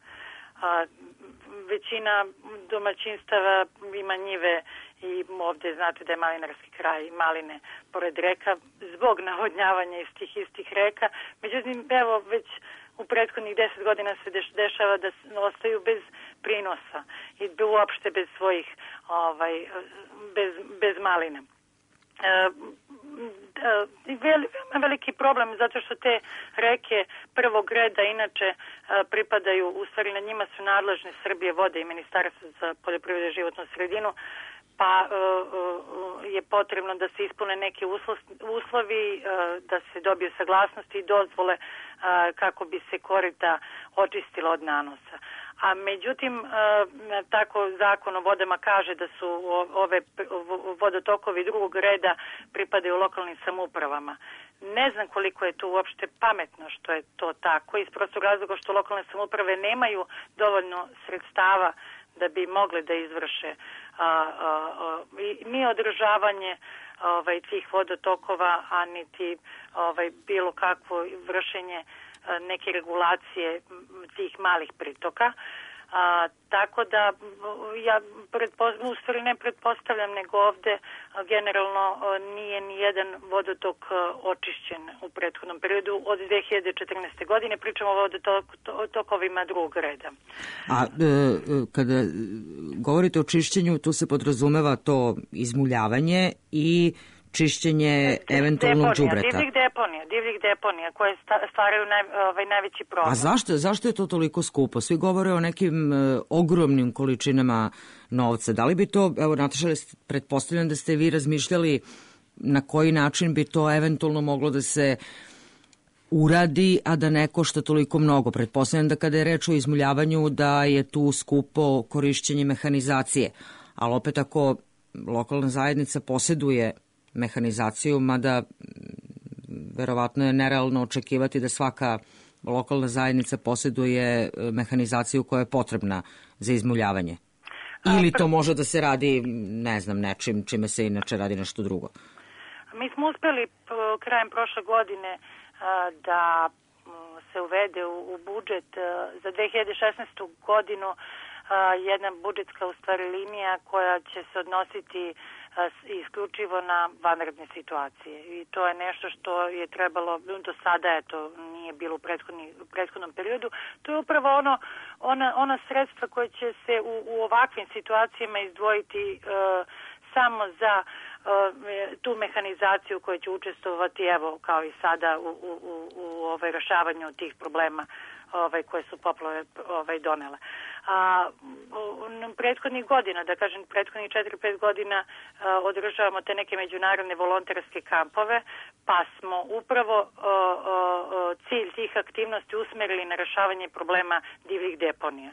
Speaker 12: Većina domaćinstava ima njive i ovdje znate da je malinarski kraj i maline pored reka zbog navodnjavanja iz tih istih reka. Međutim, evo već u prethodnih 10 godina se dešava da ostaju bez prinosa i uopšte bez svojih, bez malina. Veliki problem zato što te reke prvog reda inače pripadaju, u stvari na njima su nadležne Srbije vode i Ministarstvo za poljoprivredu i životnu sredinu, pa je potrebno da se ispune neki uslovi, da se dobiju saglasnosti i dozvole kako bi se korita očistila od nanosa. A međutim, tako Zakon o vodama kaže da su ove vodotokovi drugog reda pripadaju lokalnim samoupravama. Ne znam koliko je to uopšte pametno što je to tako, iz prostog razloga što lokalne samouprave nemaju dovoljno sredstava da bi mogli da izvrše ni održavanje tih vodotokova, a niti bilo kakvo vršenje neke regulacije tih malih pritoka. Tako da ja u stvari ne pretpostavljam, nego ovde generalno nije ni jedan vodotok očišćen u prethodnom periodu od 2014. godine, pričamo o vodotokovima drugog reda.
Speaker 4: A kada govorite o čišćenju, tu se podrazumeva to izmuljavanje i čišćenje eventualnog đubreta.
Speaker 12: Divljih deponija koje stvaraju najveći problem.
Speaker 4: A zašto je to toliko skupo? Svi govore o nekim ogromnim količinama novca. Da li bi to, evo Nataša, pretpostavljam da ste vi razmišljali na koji način bi to eventualno moglo da se uradi, a da ne košta toliko mnogo. Pretpostavljam da kada je reč o izmuljavanju da je tu skupo korišćenje mehanizacije. Ali opet ako lokalna zajednica poseduje mehanizaciju, mada verovatno je nerealno očekivati da svaka lokalna zajednica posjeduje mehanizaciju koja je potrebna za izmuljavanje. Ili to može da se radi, ne znam, nečim čime se inače radi nešto drugo.
Speaker 12: Mi smo uspeli krajem prošle godine da se uvede u budžet za 2016. godinu jedna budžetska u stvari linija koja će se odnositi isključivo na vanredne situacije. I to je nešto što je trebalo, do sada eto, nije bilo u prethodnom periodu. To je upravo ona sredstva koje će se u ovakvim situacijama izdvojiti samo za tu mehanizaciju koja će učestvovati, evo, kao i sada u rešavanju tih problema koje su poplave donele. Prethodnih godina, da kažem prethodnih 4-5 godina održavamo te neke međunarodne volonterske kampove, pa smo upravo cilj tih aktivnosti usmerili na rešavanje problema divljih deponija.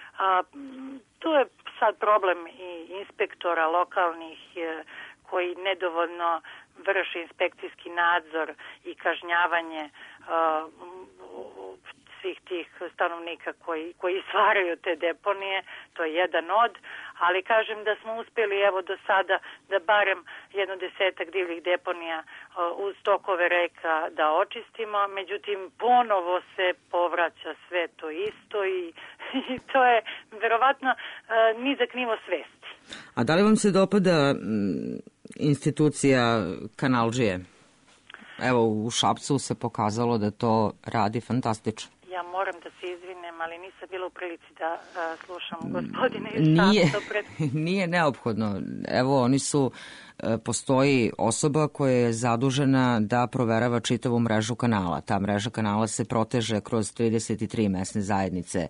Speaker 12: Tu je sad problem i inspektora lokalnih koji nedovoljno vrše inspekcijski nadzor i kažnjavanje svih tih stanovnika koji stvaraju te deponije, to je jedan od, ali kažem da smo uspjeli evo do sada da barem 10 divljih deponija uz tokove reka da očistimo, međutim ponovo se povraća sve to isto i to je verovatno nizak nivo svesti.
Speaker 4: A da li vam se dopada institucija kanaldžije? Evo, u Šapcu se pokazalo da to radi fantastično.
Speaker 12: Ja moram da se izvinem, ali nisam bila u prilici da slušam gospodine iz Šapca.
Speaker 4: Nije neophodno. Evo, postoji osoba koja je zadužena da proverava čitavu mrežu kanala. Ta mreža kanala se proteže kroz 33 mesne zajednice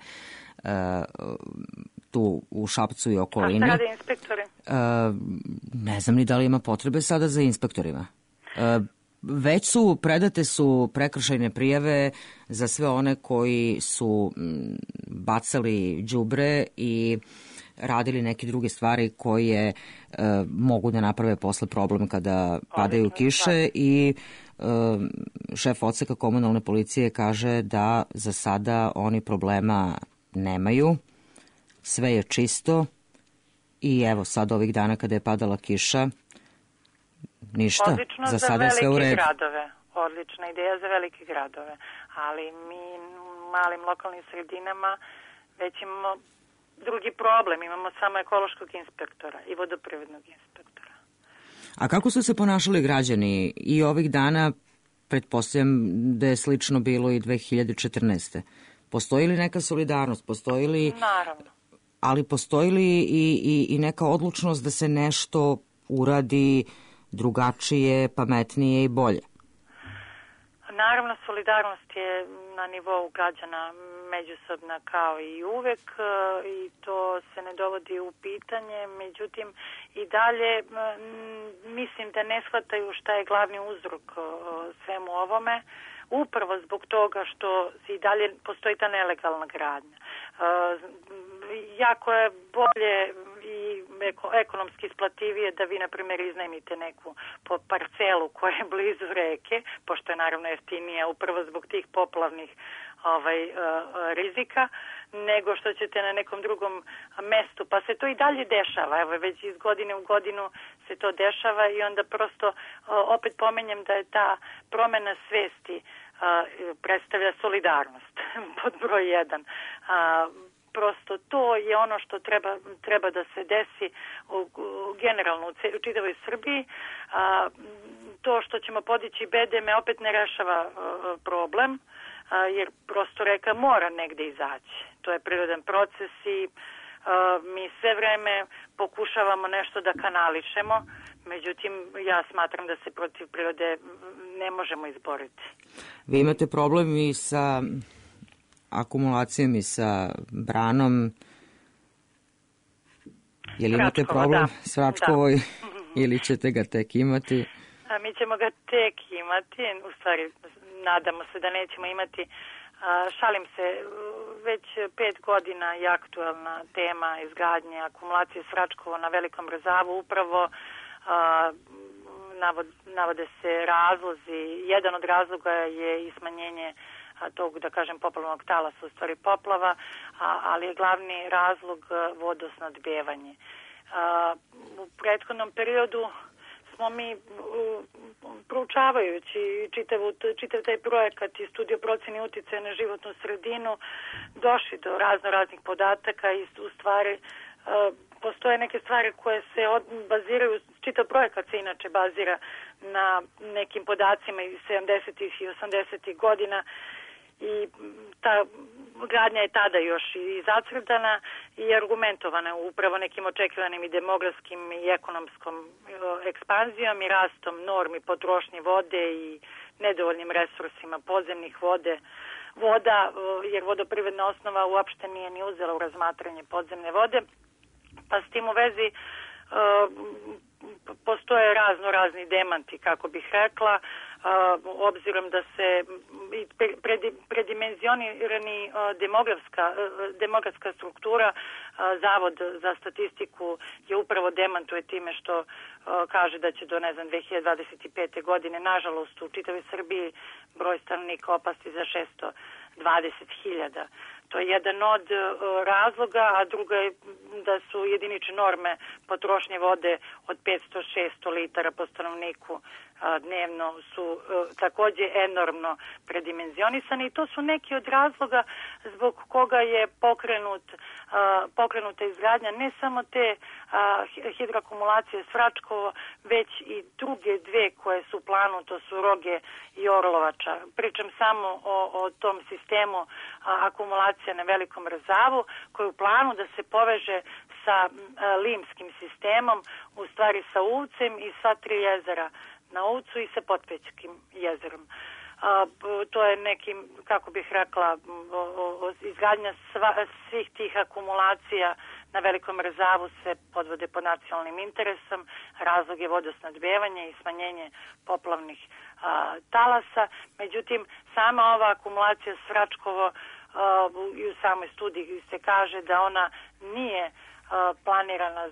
Speaker 4: tu u Šapcu i okolini.
Speaker 12: A šta rade inspektori?
Speaker 4: Ne znam ni da li ima potrebe sada za inspektorima. Već predate su prekršajne prijave za sve one koji su bacali đubre i radili neke druge stvari koje mogu da naprave posle problem kada padaju kiše i šef odseka komunalne policije kaže da za sada oni problema nemaju, sve je čisto i evo sad ovih dana kada je padala kiša ništa,
Speaker 12: odlično
Speaker 4: za sada je sve u redu.
Speaker 12: Gradove. Odlična ideja za velike gradove, ali mi u malim lokalnim sredinama već imamo drugi problem, imamo samo ekološkog inspektora i vodoprivrednog inspektora.
Speaker 4: A kako su se ponašali građani i ovih dana, pretpostavljam da je slično bilo i 2014. Postoji li neka solidarnost? Postoji li...
Speaker 12: Naravno.
Speaker 4: Ali postoji li i neka odlučnost da se nešto uradi drugačije, pametnije i bolje?
Speaker 12: Naravno, solidarnost je na nivou građana međusobna kao i uvek i to se ne dovodi u pitanje, međutim i dalje mislim da ne shvataju šta je glavni uzrok svemu ovome, upravo zbog toga što i dalje postoji ta nelegalna gradnja. Jako je bolje i ekonomski isplativije da vi, na primjer, iznajmite neku parcelu koja je blizu reke, pošto je naravno jeftinija upravo zbog tih poplavnih rizika, nego što ćete na nekom drugom mestu. Pa se to i dalje dešava. Evo, već iz godine u godinu se to dešava i onda prosto opet pomenjem da je ta promena svesti predstavlja solidarnost pod broj 1. Prosto to je ono što treba da se desi generalno u čitavoj Srbiji. To što ćemo podići bedeme opet ne rešava problem, jer prosto reka mora negde izaći. To je prirodan proces i mi sve vreme pokušavamo nešto da kanališemo, međutim ja smatram da se protiv prirode ne možemo izboriti.
Speaker 4: Vi imate problem i sa akumulacijom i sa branom. Je li imate problem s Vračkovoj ili ćete ga tek imati?
Speaker 12: Mi ćemo ga tek imati, u stvari nadamo se da nećemo imati. Šalim se, već 5 godina je aktuelna tema izgradnje akumulacije s Vračkovo na Velikom Brzavu. Upravo navode se razlozi. Jedan od razloga je i smanjenje tog, da kažem, poplavnog talasa, u stvari poplava, ali je glavni razlog vodosnadbevanje. U prethodnom periodu smo mi, proučavajući čitav taj projekat i studiju procjene uticaja na životnu sredinu, došli do raznih podataka i u stvari postoje neke stvari koje se baziraju, čitav projekat se inače bazira na nekim podacima iz 70. i 80. godina i ta gradnja je tada još i zacrtana i argumentovana upravo nekim očekivanim i demografskim i ekonomskom ekspanzijom i rastom normi potrošnje vode i nedovoljnim resursima podzemnih voda, jer vodoprivredna osnova uopšte nije ni uzela u razmatranje podzemne vode. Pa s tim u vezi postoje razni demanti, kako bih rekla, obzirom da se predimenzionirani demografska struktura, Zavod za statistiku je upravo demantuje time što kaže da će do 2025. godine, nažalost, u čitavoj Srbiji broj stanovnika opasti za 20.000. To je jedan od razloga, a druga je da su jedinične norme potrošnje vode od 500-600 litara po stanovniku dnevno su takođe enormno predimenzionisani i to su neki od razloga zbog koga je pokrenuta izgradnja ne samo te hidroakumulacije Svračkovo, već i druge dve koje su u planu, to su Roge i Orlovača. Pričam samo o tom sistemu akumulacija na Velikom Rzavu koji je u planu da se poveže sa limskim sistemom, u stvari sa Uvcem i sva 3 jezera na Uvcu i sa Potpećkim jezerom. To je nekim, kako bih rekla, izgradnja svih tih akumulacija na Velikom Rzavu se podvode pod nacionalnim interesom, razlog je vodosnadbevanje i smanjenje poplavnih talasa. Međutim, sama ova akumulacija Svračkovo i u samoj studiji se kaže da ona nije planirana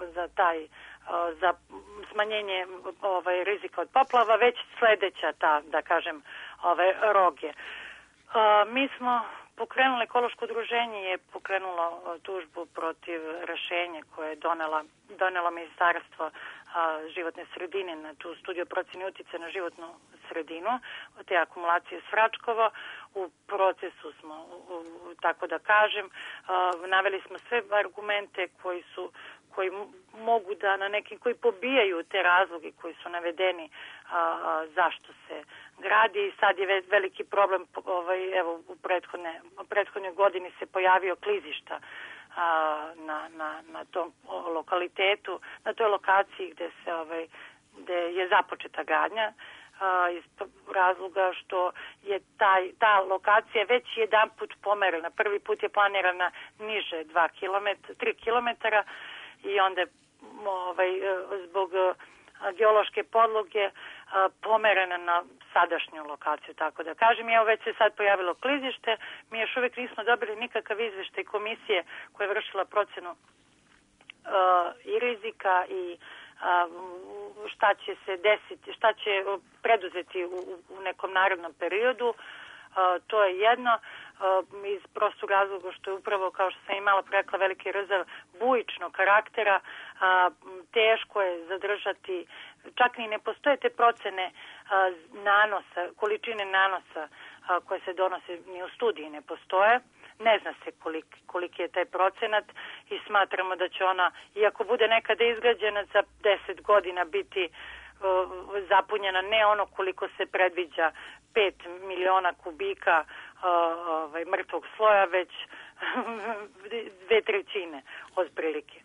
Speaker 12: za smanjenje rizika od poplava, već sledeća ta, da kažem, Roge. Mi smo pokrenuli, ekološko udruženje je pokrenulo tužbu protiv rešenja koje je donelo Ministarstvo životne sredine na tu studiju procjene uticaja na životnu sredinu, te akumulacije Svračkovo. U procesu smo, tako da kažem, naveli smo sve argumente koji mogu da na nekim, koji pobijaju te razloge koji su navedeni zašto se gradi. Sad je veliki problem, evo u prethodnoj godini se pojavio klizišta na tom lokalitetu, na toj lokaciji gde je započeta gradnja, iz razloga što je ta lokacija već jedan put pomerena. Prvi put je planirana niže 3 kilometara i onda zbog geološke podloge pomerena na sadašnju lokaciju, tako da kažem. Evo već se sad pojavilo klizište, mi još uvijek nismo dobili nikakav izveštaj komisije koja je vršila procenu i rizika i šta će se desiti, šta će preduzeti u nekom narednom periodu. To je jedno, iz prostog razloga što je upravo, kao što sam i malo rekla, Veliki Rzav bujičnog karaktera, teško je zadržati, čak ni ne postoje te procene nanosa, količine nanosa koje se donose ni u studiji ne postoje. Ne zna se koliki je taj procenat i smatramo da će ona, iako bude nekada izgrađena, za 10 godina biti zapunjena ne ono koliko se predviđa 5 miliona kubika mrtvog sloja, već 2/3 otprilike.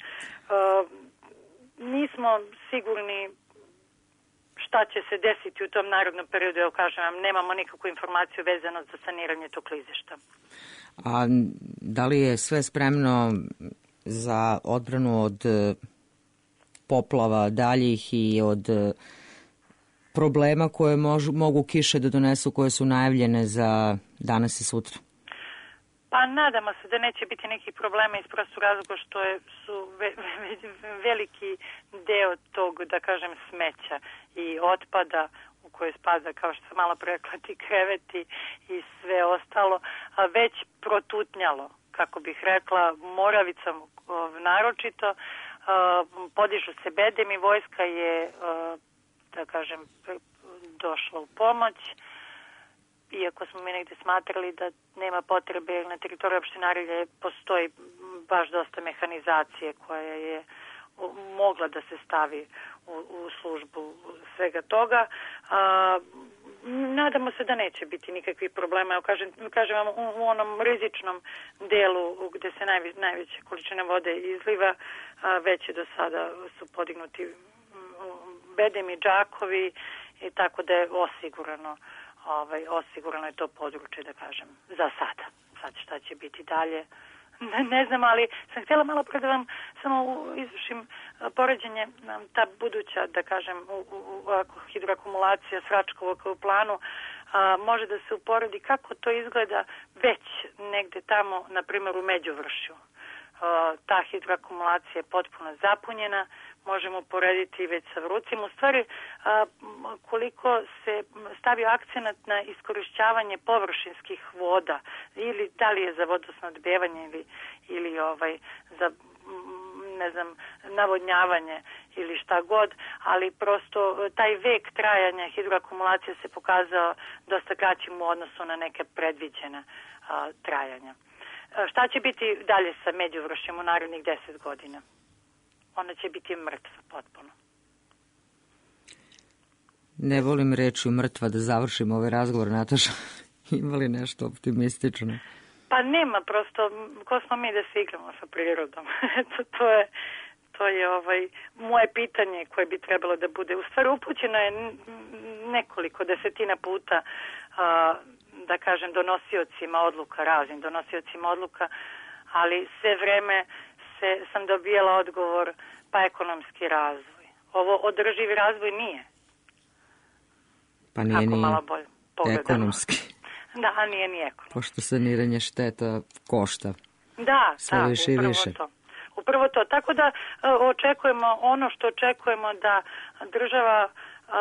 Speaker 12: Nismo sigurni šta će se desiti u tom narednom periodu, evo kažem vam, nemamo nikakvu informaciju vezano za saniranje tog klizišta.
Speaker 4: A da li je sve spremno za odbranu od poplava daljih i od problema koje mogu kiše da donesu, koje su najavljene za danas i sutra?
Speaker 12: Pa nadamo se da neće biti nekih problema iz prostog razloga što su veliki deo tog, da kažem, smeća i otpada u koje spada, kao što sam malo rekla, ti kreveti i sve ostalo, već protutnjalo, kako bih rekla, Moravicom naročito. Podižu se bedemi, vojska je, da kažem, došla u pomoć, iako smo mi negde smatrali da nema potrebe, jer na teritoriju opštine Arilje postoji baš dosta mehanizacije koja je mogla da se stavi u službu svega toga. Nadamo se da neće biti nikakvih problema. Kažem vam, u onom rizičnom delu gde se najveće količine vode izliva, već je do sada su podignuti bedemi, džakovi, i tako da je osigurano je to područje, da kažem, za sada. Sad šta će biti dalje, ne znam, ali sam htjela malo pre da vam samo izvršim poređenje, ta buduća, da kažem, hidroakumulacija Svračkovo koja je u planu, može da se uporedi kako to izgleda već negde tamo, na primjer u Međuvršju. Ta hidroakumulacija je potpuno zapunjena, možemo porediti već sa vrućim. U stvari, koliko se stavio akcenat na iskorišćavanje površinskih voda, ili da li je za vodosnabdevanje ili za navodnjavanje ili šta god, ali prosto taj vek trajanja hidroakumulacije se pokazao dosta kraćim u odnosu na neke predviđena trajanja. Šta će biti dalje sa Međuvršjem u narednih 10 godina? Ona će biti mrtva potpuno.
Speaker 4: Ne volim reći mrtva da završimo ovaj razgovor, Nataša. Ima li nešto optimistično?
Speaker 12: Pa nema, prosto, ko smo mi da se igramo sa prirodom? To je moje pitanje koje bi trebalo da bude. U stvari upućeno je nekoliko desetina puta, da kažem, donosiocima odluka, raznim donosiocima odluka, ali sve vreme sam dobijala odgovor, pa ekonomski razvoj. Ovo održivi razvoj nije.
Speaker 4: Pa nije ni ekonomski.
Speaker 12: Da, a nije ni ekonomski.
Speaker 4: Pošto saniranje šteta košta.
Speaker 12: Da,
Speaker 4: više i više.
Speaker 12: Upravo to. Tako da očekujemo ono što očekujemo, da država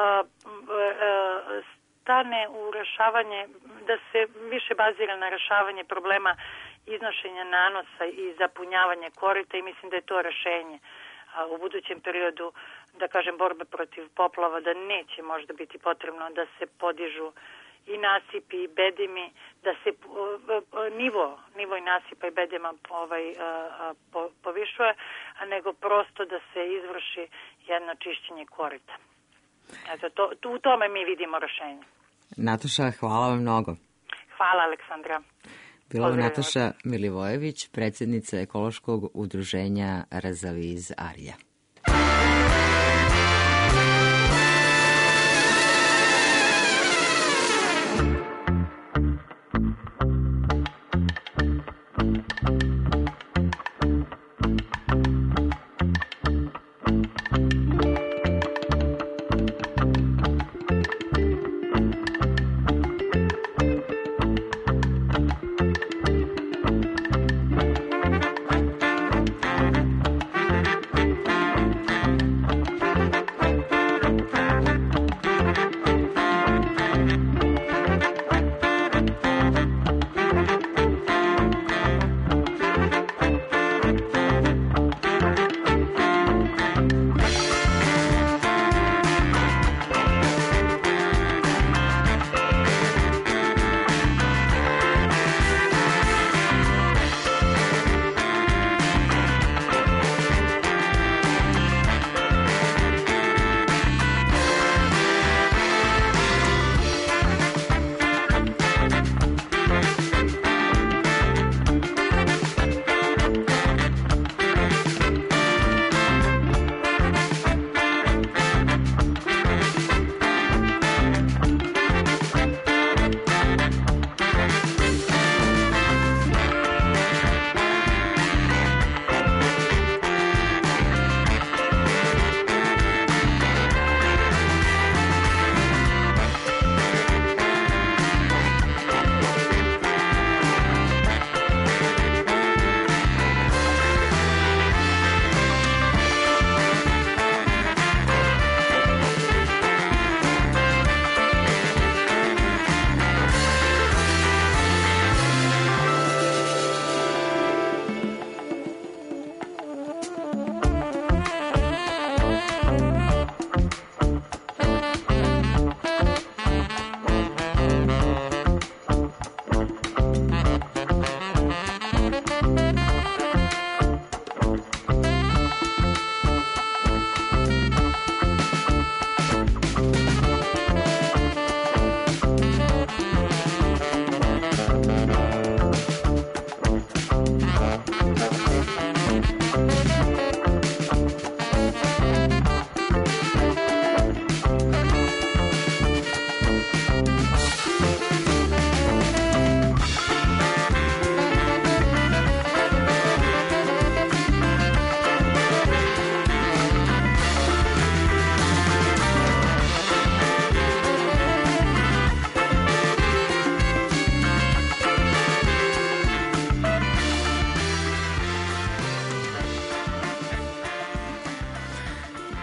Speaker 12: stane u rešavanje, da se više bazira na rešavanje problema iznošenja nanosa i zapunjavanje korita, i mislim da je to rešenje u budućem periodu, da kažem, borbe protiv poplava, da neće možda biti potrebno da se podižu i nasipi i bedemi, da se nivo i nasipa i bedema povišuje, a nego prosto da se izvrši jedno čišćenje korita. Eto, u tome mi vidimo rešenje.
Speaker 4: Nataša, hvala vam mnogo.
Speaker 12: Hvala, Aleksandra.
Speaker 4: Bila je Nataša Milivojević, predsjednica ekološkog udruženja Razaviz Arija.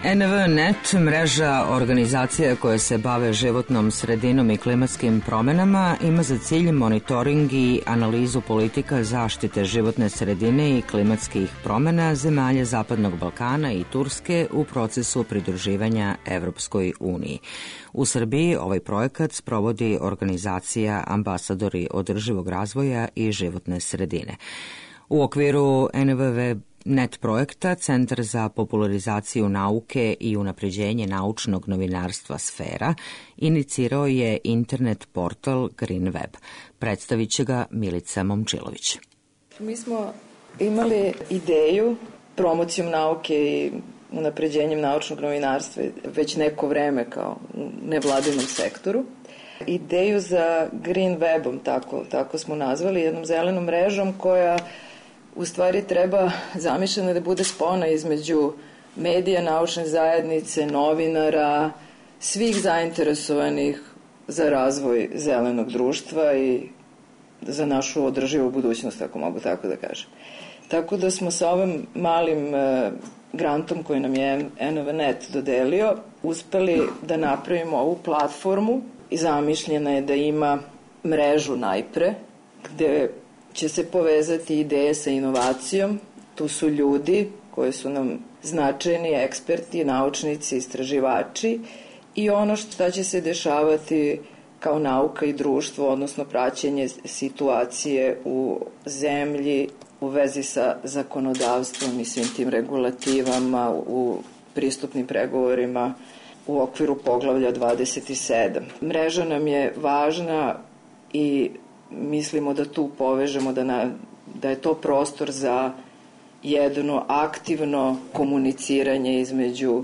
Speaker 4: NVNet, mreža organizacija koje se bave životnom sredinom i klimatskim promenama, ima za cilj monitoring i analizu politika zaštite životne sredine i klimatskih promena zemalja Zapadnog Balkana i Turske u procesu pridruživanja Evropskoj uniji. U Srbiji ovaj projekat sprovodi organizacija Ambasadori održivog razvoja i životne sredine. U okviru NVNet projekta Centar za popularizaciju nauke i unapređenje naučnog novinarstva Sfera inicirao je internet portal Green Web. Predstavit će ga Milica Momčilović.
Speaker 13: Mi smo imali ideju promocijom nauke i unapređenjem naučnog novinarstva već neko vreme kao u nevladinom sektoru. Ideju za Green Webom, tako smo nazvali, jednom zelenom mrežom koja u stvari treba zamišljena da bude spona između medija, naučne zajednice, novinara, svih zainteresovanih za razvoj zelenog društva i za našu održivu budućnost, ako mogu tako da kažem. Tako da smo sa ovim malim grantom koji nam je NVNet dodelio uspeli da napravimo ovu platformu i zamišljena je da ima mrežu najpre, gde će se povezati ideje sa inovacijom. Tu su ljudi koji su nam značajni eksperti, naučnici, istraživači i ono što će se dešavati kao nauka i društvo, odnosno praćenje situacije u zemlji u vezi sa zakonodavstvom i svim tim regulativama u pristupnim pregovorima u okviru poglavlja 27. Mreža nam je važna i mislimo da tu povežemo, da je to prostor za jedno aktivno komuniciranje između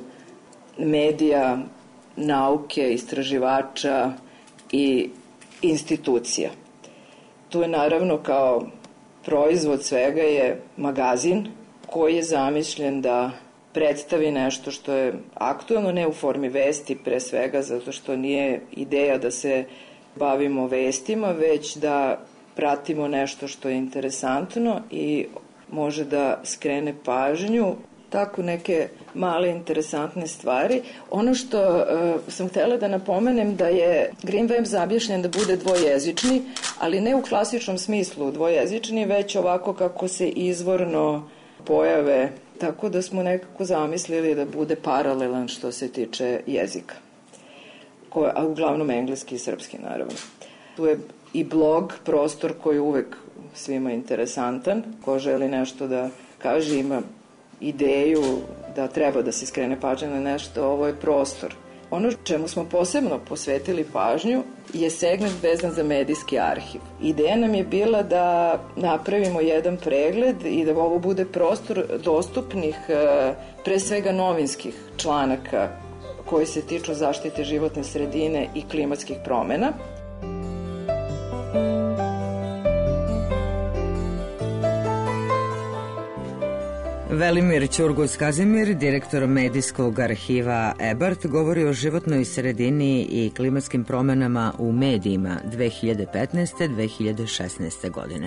Speaker 13: medija, nauke, istraživača i institucija. Tu je naravno kao proizvod svega je magazin koji je zamišljen da predstavi nešto što je aktuelno, ne u formi vesti pre svega, zato što nije ideja da se bavimo vestima, već da pratimo nešto što je interesantno i može da skrene pažnju, tako neke male interesantne stvari. Ono što sam htjela da napomenem da je Green Web zamišljen da bude dvojezični, ali ne u klasičnom smislu dvojezični, već ovako kako se izvorno pojave, tako da smo nekako zamislili da bude paralelan što se tiče jezika. A uglavnom engleski i srpski, naravno. Tu je i blog, prostor koji je uvek svima interesantan. Ko želi nešto da kaže, ima ideju da treba da se skrene pažnja na nešto, ovo je prostor. Ono čemu smo posebno posvetili pažnju je segment vezan za medijski arhiv. Ideja nam je bila da napravimo jedan pregled i da ovo bude prostor dostupnih, pre svega novinskih članaka koji se tiču zaštite životne sredine i klimatskih promena.
Speaker 4: Velimir Ćurgus-Kazimir, direktor medijskog arhiva Ebert, govori o životnoj sredini i klimatskim promenama u medijima 2015-2016. godine.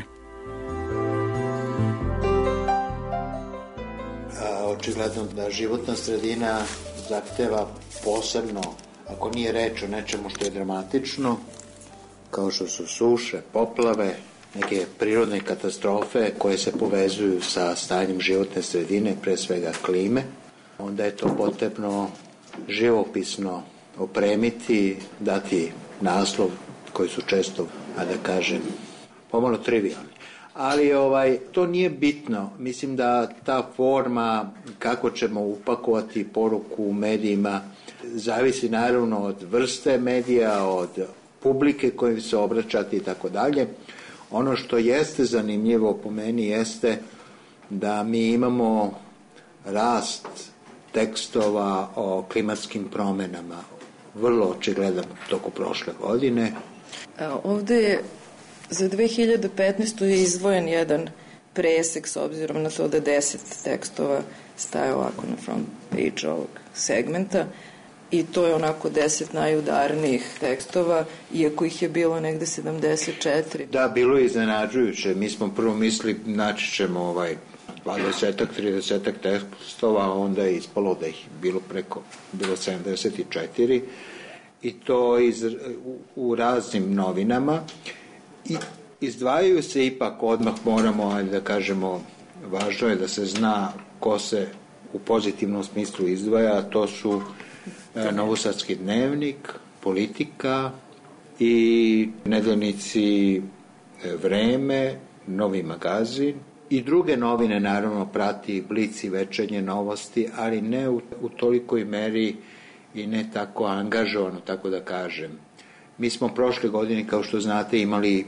Speaker 14: Očigledno da životna sredina zahteva posebno, ako nije reč o nečemu što je dramatično, kao što su suše, poplave, neke prirodne katastrofe koje se povezuju sa stanjem životne sredine, pre svega klime, onda je to potrebno živopisno opremiti, dati naslov koji su često, da kažem, pomalo trivialni. Ali to nije bitno. Mislim da ta forma, kako ćemo upakovati poruku u medijima, zavisi naravno od vrste medija, od publike kojim se obraćati i tako dalje. Ono što jeste zanimljivo po meni jeste da mi imamo rast tekstova o klimatskim promenama, vrlo očigledan toku prošle godine.
Speaker 13: Ovde je za 2015. je izdvojen jedan presek s obzirom na to da 10 tekstova staje ovako na front page ovog segmenta i to je onako 10 najudarnijih tekstova, iako ih je bilo negde 74.
Speaker 14: Da, bilo je iznenađujuće. Mi smo prvo mislili naći ćemo 20-ak, 30-ak tekstova, a onda je ispalo da ih bilo 74, i to u raznim novinama. I izdvajaju se ipak, odmah moramo da kažemo, važno je da se zna ko se u pozitivnom smislu izdvaja, to su Novosadski dnevnik, Politika i nedeljnici Vreme, Novi magazin i druge novine, naravno prati Blic i Večernje novosti, ali ne u tolikoj meri i ne tako angažovano, tako da kažem. Mi smo prošle godine, kao što znate, imali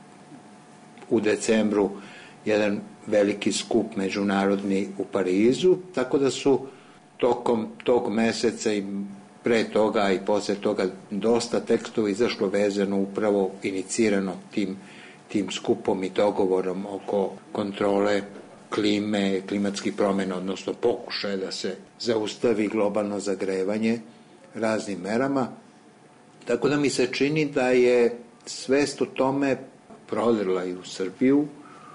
Speaker 14: u decembru jedan veliki skup međunarodni u Parizu, tako da su tokom tog meseca i pre toga i posle toga dosta tekstova izašlo vezano upravo inicirano tim skupom i dogovorom oko kontrole klime, klimatskih promjena, odnosno pokušaja da se zaustavi globalno zagrevanje raznim merama. Tako da mi se čini da je svest o tome prodrla i u Srbiju,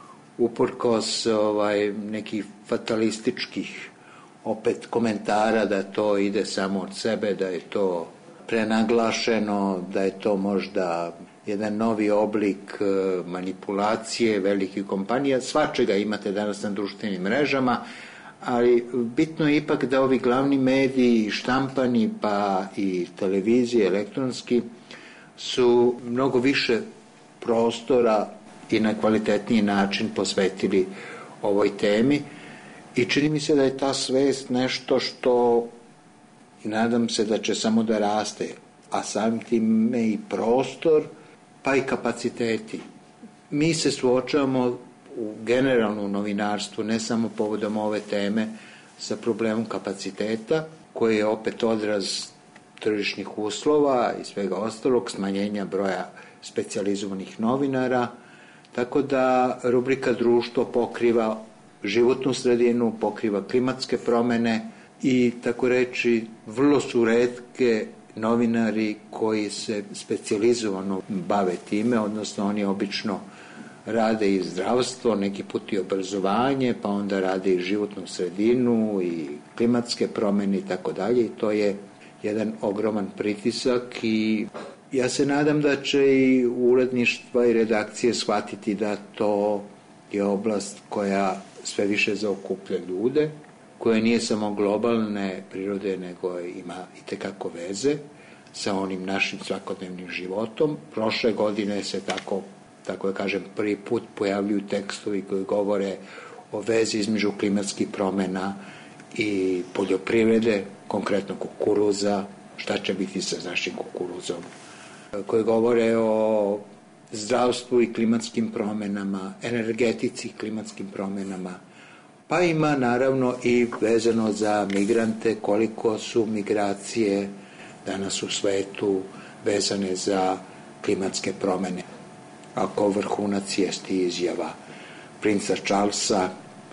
Speaker 14: uprkos nekih fatalističkih opet komentara da to ide samo od sebe, da je to prenaglašeno, da je to možda jedan novi oblik manipulacije velikih kompanija. Svačega imate danas na društvenim mrežama, ali bitno je ipak da ovi glavni mediji, štampani pa i televizije, elektronski, su mnogo više prostora i na kvalitetniji način posvetili ovoj temi i čini mi se da je ta svest nešto što nadam se da će samo da raste, a samim time i prostor pa i kapaciteti. Mi se suočavamo generalno u novinarstvu, ne samo povodom ove teme, sa problemom kapaciteta, koji je opet odraz tržišnih uslova i svega ostalog, smanjenja broja specijalizovanih novinara, tako da rubrika društvo pokriva životnu sredinu, pokriva klimatske promene i, tako reći, vrlo su retke novinari koji se specijalizovano bave time, odnosno oni obično rade i zdravstvo, neki put i obrazovanje, pa onda rade i životnu sredinu i klimatske promene i tako dalje, i to je jedan ogroman pritisak i ja se nadam da će i uredništva i redakcije shvatiti da to je oblast koja sve više zaokuplja ljude, koja nije samo globalne prirode, nego ima i tekako veze sa onim našim svakodnevnim životom. Prošle godine se tako da kažem, prvi put pojavljuju tekstovi koji govore o vezi između klimatskih promjena i poljoprivrede, konkretno kukuruza, šta će biti sa našim kukuruzom, koji govore o zdravstvu i klimatskim promjenama, energetici i klimatskim promjenama, pa ima naravno i vezano za migrante, koliko su migracije danas u svetu vezane za klimatske promjene. Ako vrhunac jest izjava princa Charlesa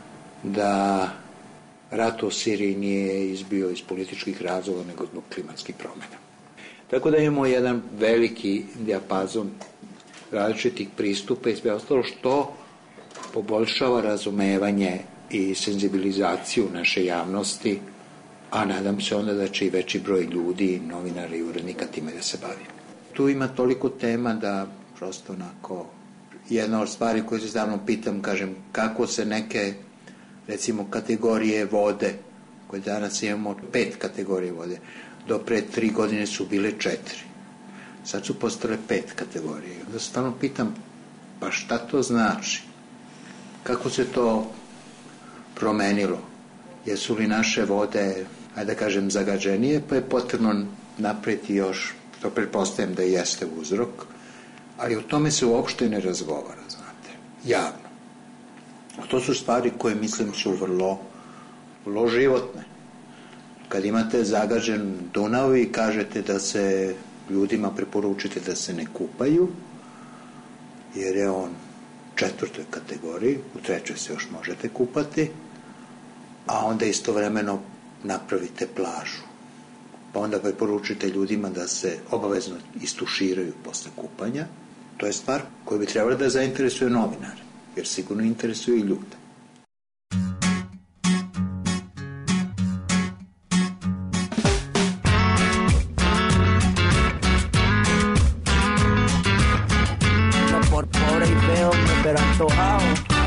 Speaker 14: da rat u Siriji nije izbio iz političkih razloga nego zbog klimatskih promjena. Tako da imamo jedan veliki dijapazon različitih pristupa i sve ostalo što poboljšava razumevanje i senzibilizaciju naše javnosti, a nadam se onda da će i veći broj ljudi, novinara i urednika time da se bavi. Tu ima toliko tema da prosto onako, jedna od stvari koje se stalno pitam, kažem, kako se neke, recimo, kategorije vode, koje danas imamo 5 kategorije vode, do pre 3 godine su bile 4. Sad su postale 5 kategorije. Onda se stalno pitam, pa šta to znači? Kako se to promenilo? Jesu li naše vode, ajde da kažem, zagađenije, pa je potrebno napraviti još, to pretpostavljam da jeste uzrok, ali o tome se uopšte ne razgovara, znate, javno. A to su stvari koje, mislim, su vrlo životne. Kad imate zagađen Dunav i kažete da se ljudima preporučite da se ne kupaju, jer je on u 4. kategoriji, u 3. se još možete kupati, a onda istovremeno napravite plažu. Pa onda preporučite ljudima da se obavezno istuširaju posle kupanja. To je stvar koju bi trebalo da zainteresuje novinare, jer sigurno interesuje i ljude.
Speaker 15: So how?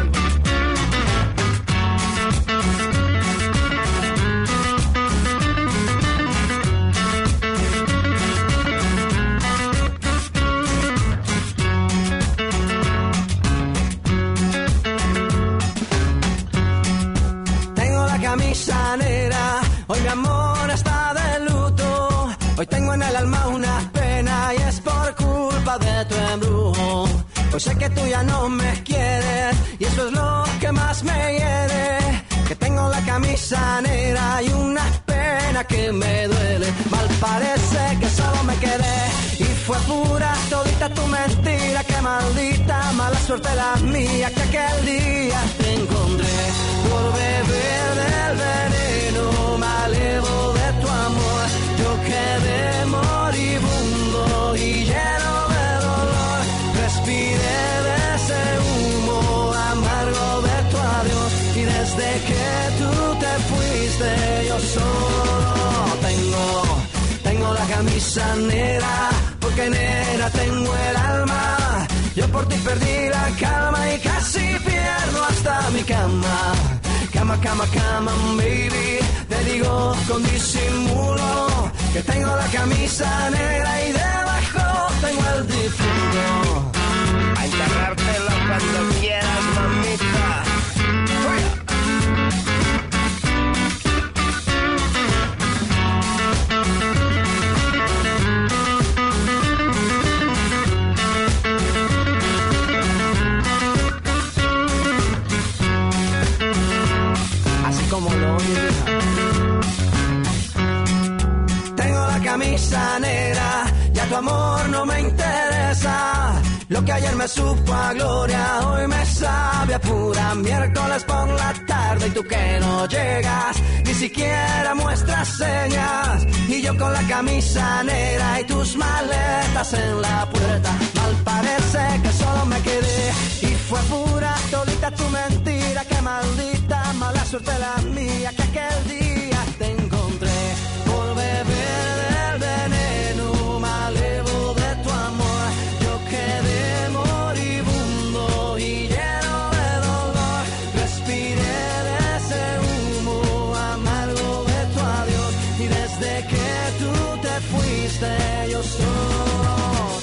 Speaker 6: Tengo la camisa negra, hoy mi amor está de luto. Hoy tengo en el alma una pena y es por culpa de tu embrujo. Hoy sé que tú ya no me quieres y eso es lo que más me hiere. Que tengo la camisa negra y una pena que me duele. Mal parece que solo me quedé y fue pura todita tu mentira. Que maldita mala suerte la mía que aquel día te encontré. Por beber del veneno me alevo de tu amor. Yo quedé moribundo y lleno de dolor. Respiré de ese humo amargo de tu adiós. Y desde que tú te fuiste yo solo tengo la camisa negra. Porque negra tengo el alma. Yo por ti perdí la calma y casi pierdo hasta mi cama. Cama, cama, cama, baby. Te digo con disimulo que tengo la camisa negra y debajo tengo el difunto.
Speaker 15: A enterrártelo cuando quieras, mamita.
Speaker 6: Así como lo oye. Tengo la camisa negra, ya tu amor no me interesa. Lo que ayer me supo a gloria, hoy me sabe a pura. Miércoles por la tarde y tú que no llegas, ni siquiera muestras señas. Y yo con la camisa negra y tus maletas en la puerta. Mal parece que solo me quedé y fue pura todita tu mentira. Que maldita mala suerte la mía que aquel día te encontré. Por beber del veneno me alevo de tu amor. Yo quedé moribundo y lleno de dolor. Respiré de ese humo amargo de tu adiós. Y desde que tú te fuiste yo solo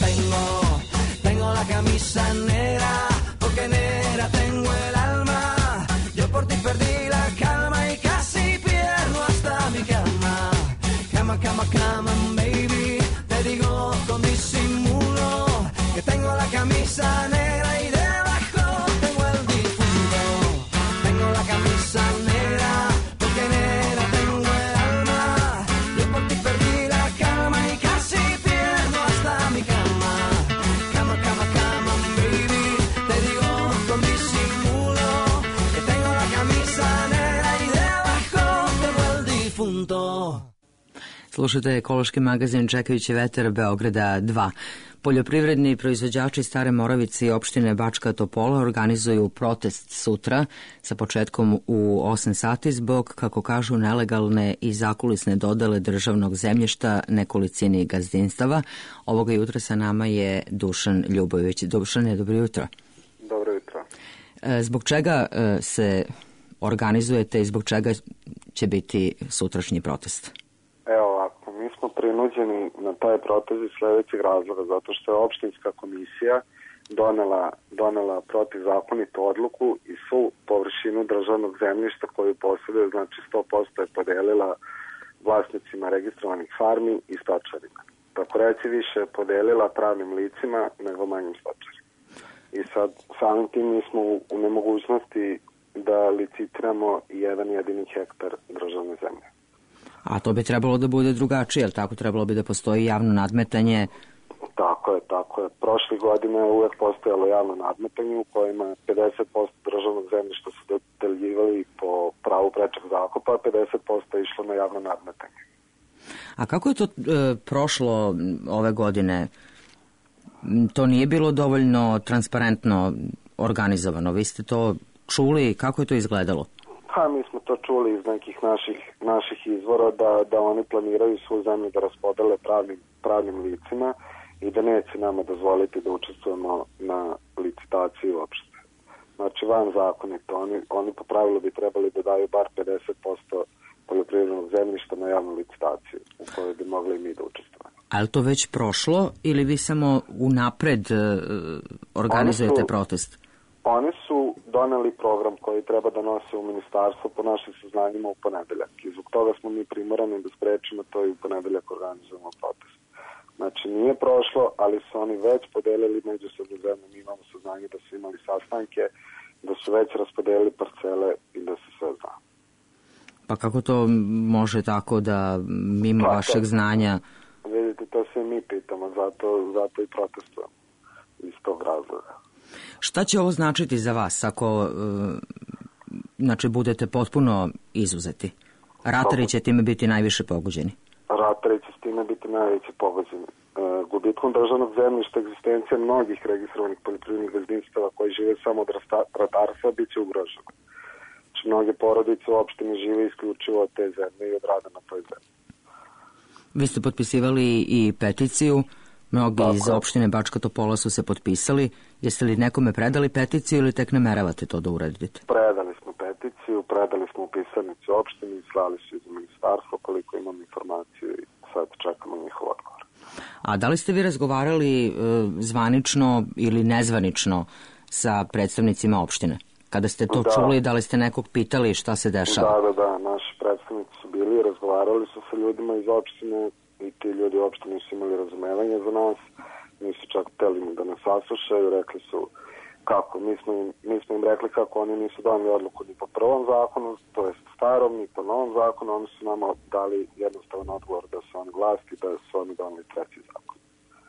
Speaker 6: tengo la camisa negra. Porque negra tengo el alma. Yo por ti perdí la calma y casi pierdo hasta mi cama. Cama, cama, cama, baby. Te digo con disimulo que tengo la camisa negra y debajo tengo el difunto. Tengo la camisa negra porque negra tengo el alma. Yo por ti perdí la calma y casi pierdo hasta mi cama. Cama, cama, cama, baby. Te digo con disimulo que tengo la camisa negra y debajo tengo el difunto.
Speaker 4: Slušajte ekološki magazin Čekajući vetar Beograda 2. Poljoprivredni proizvođači Stare Moravice i opštine Bačka Topola organizuju protest sutra sa početkom u 8 sati zbog, kako kažu, nelegalne i zakulisne dodele državnog zemljišta nekolicini gazdinstava. Ovoga jutra sa nama je Dušan Ljubović. Dušane, dobro jutro.
Speaker 16: Dobro jutro.
Speaker 4: Zbog čega se organizujete i zbog čega će biti sutrašnji protest?
Speaker 16: Evo ovako, mi smo prinuđeni na taj protest iz sledećeg razloga, zato što je opštinska komisija donela protivzakonitu odluku i svu površinu državnog zemljišta koju posjeduje, znači 100% je podelila vlasnicima registrovanih farmi i stočarima. Tako reći, više je podelila pravnim licima nego manjim stočarima. I sad, samim tim mi smo u nemogućnosti da licitiramo jedan jedini hektar državne zemlje.
Speaker 4: A to bi trebalo da bude drugačije, jel tako? Trebalo bi da postoji javno nadmetanje.
Speaker 16: Tako je. Prošle godine je uvek postojalo javno nadmetanje u kojima 50% državnog zemljišta su dodeljivali po pravu prečeg zakupa, a 50% je išlo na javno nadmetanje.
Speaker 4: A kako je to prošlo ove godine? To nije bilo dovoljno transparentno organizovano. Vi ste to čuli? Kako je to izgledalo?
Speaker 16: Pa mi smo to čuli iz nekih naših izvora da oni planiraju svu zemlju da raspodele pravnim licima i da neće nama dozvoliti da učestvujemo na licitaciji uopšte. znači van zakonito. Oni po pravilu bi trebali da daju bar 50% poljoprivrednog zemljišta na javnu licitaciju u kojoj bi mogli i mi da učestvujemo.
Speaker 4: A je to već prošlo ili vi samo unapred organizujete protest?
Speaker 16: Oni su doneli program koji treba da nose u ministarstvo po našim saznanjima u ponedeljak. I zbog toga smo mi primorani da sprečimo to i u ponedeljak organizujemo protest. Znači nije prošlo, ali su oni već podelili međusobnu zemlju. Mi imamo saznanje da su imali sastanke, da su već raspodelili parcele i da se sve zna.
Speaker 4: Pa kako to može tako da mimo vašeg znanja...
Speaker 16: Vidite, to se mi pitamo, zato i protestujemo iz tog razloga.
Speaker 4: Šta će ovo značiti za vas ako znači, budete potpuno izuzeti? Ratari će time biti najviše pogođeni.
Speaker 16: Ratari će s time biti najveće pogođeni. Gubitkom državnog zemljišta egzistencija mnogih registrovanih poljoprivrednih gazdinstava koji žive samo od ratarstva bit će ugroženo. Znači, mnoge porodice uopšte ne žive isključivo od te zemlje i od rada na toj zemlji.
Speaker 4: Vi ste potpisivali i peticiju, mnogi iz opštine Bačka Topola su se potpisali. Jeste li nekome predali peticiju ili tek nameravate to da uradite?
Speaker 16: Predali smo peticiju, predali smo u pisarnici opštini, slali su iz ministarstva koliko imam informaciju i sad čekamo njihov odgovor.
Speaker 4: A da li ste vi razgovarali zvanično ili nezvanično sa predstavnicima opštine? Kada ste to čuli, da li ste nekog pitali šta se dešava?
Speaker 16: Da, naši predstavnici su bili, razgovarali su sa ljudima iz opštine i ti ljudi uopšte nisu imali razumevanja za nas, nisu čak hteli da nas saslušaju, rekli su kako, mi smo im rekli kako oni nisu doneli odluku ni po prvom zakonu, to je starom, ni po novom zakonu, oni su nama dali jednostavan odgovor da su oni vlasti, da su oni doneli treći zakon.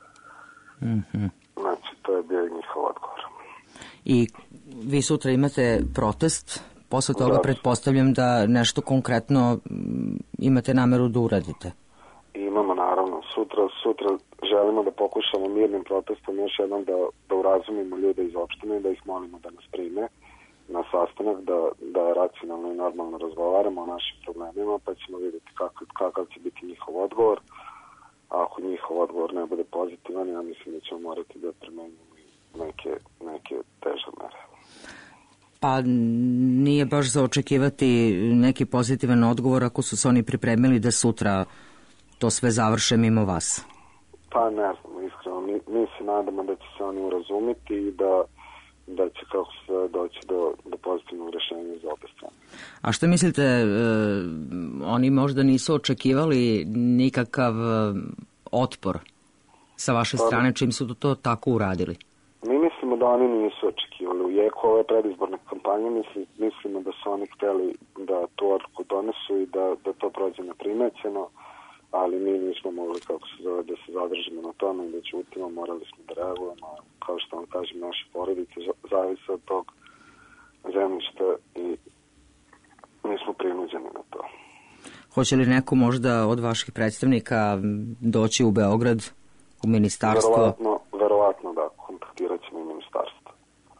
Speaker 16: Znači, to je bio njihov odgovor.
Speaker 4: I vi sutra imate protest, posle toga pretpostavljam da nešto konkretno imate nameru da uradite.
Speaker 16: Imamo, naravno. Sutra želimo da pokušamo mirnim protestom još jednom da urazumimo ljude iz opštine, da ih molimo da nas prime na sastanak, da racionalno i normalno razgovaramo o našim problemima, pa ćemo vidjeti kakav će biti njihov odgovor. A ako njihov odgovor ne bude pozitivan, ja mislim da ćemo morati da primenimo neke teže mere.
Speaker 4: Pa nije baš za očekivati neki pozitivan odgovor ako su se oni pripremili da sutra to sve završe mimo vas.
Speaker 16: Pa ne znam, iskreno. Mi se nadamo da će se oni urazumiti i da će kako se doći do pozitivnog rješenja za obe strane.
Speaker 4: A što mislite, oni možda nisu očekivali nikakav otpor sa vaše strane čim su to tako uradili?
Speaker 16: Mi mislimo da oni nisu očekivali. U jeku ove predizborne kampanje mislimo da su oni hteli da tu odluku donesu i da to prođe neprimećeno, ali mi nismo mogli, kako se zove, da se zadržimo na tome i da ćutimo, morali smo da reagujemo. Kao što vam kažem, naše porodice zavise od tog zemljišta i mi smo prinuđeni na to.
Speaker 4: Hoće li neko možda od vaših predstavnika doći u Beograd, u ministarstvo?
Speaker 16: Verovatno da, kontaktirat ćemo i ministarstvo.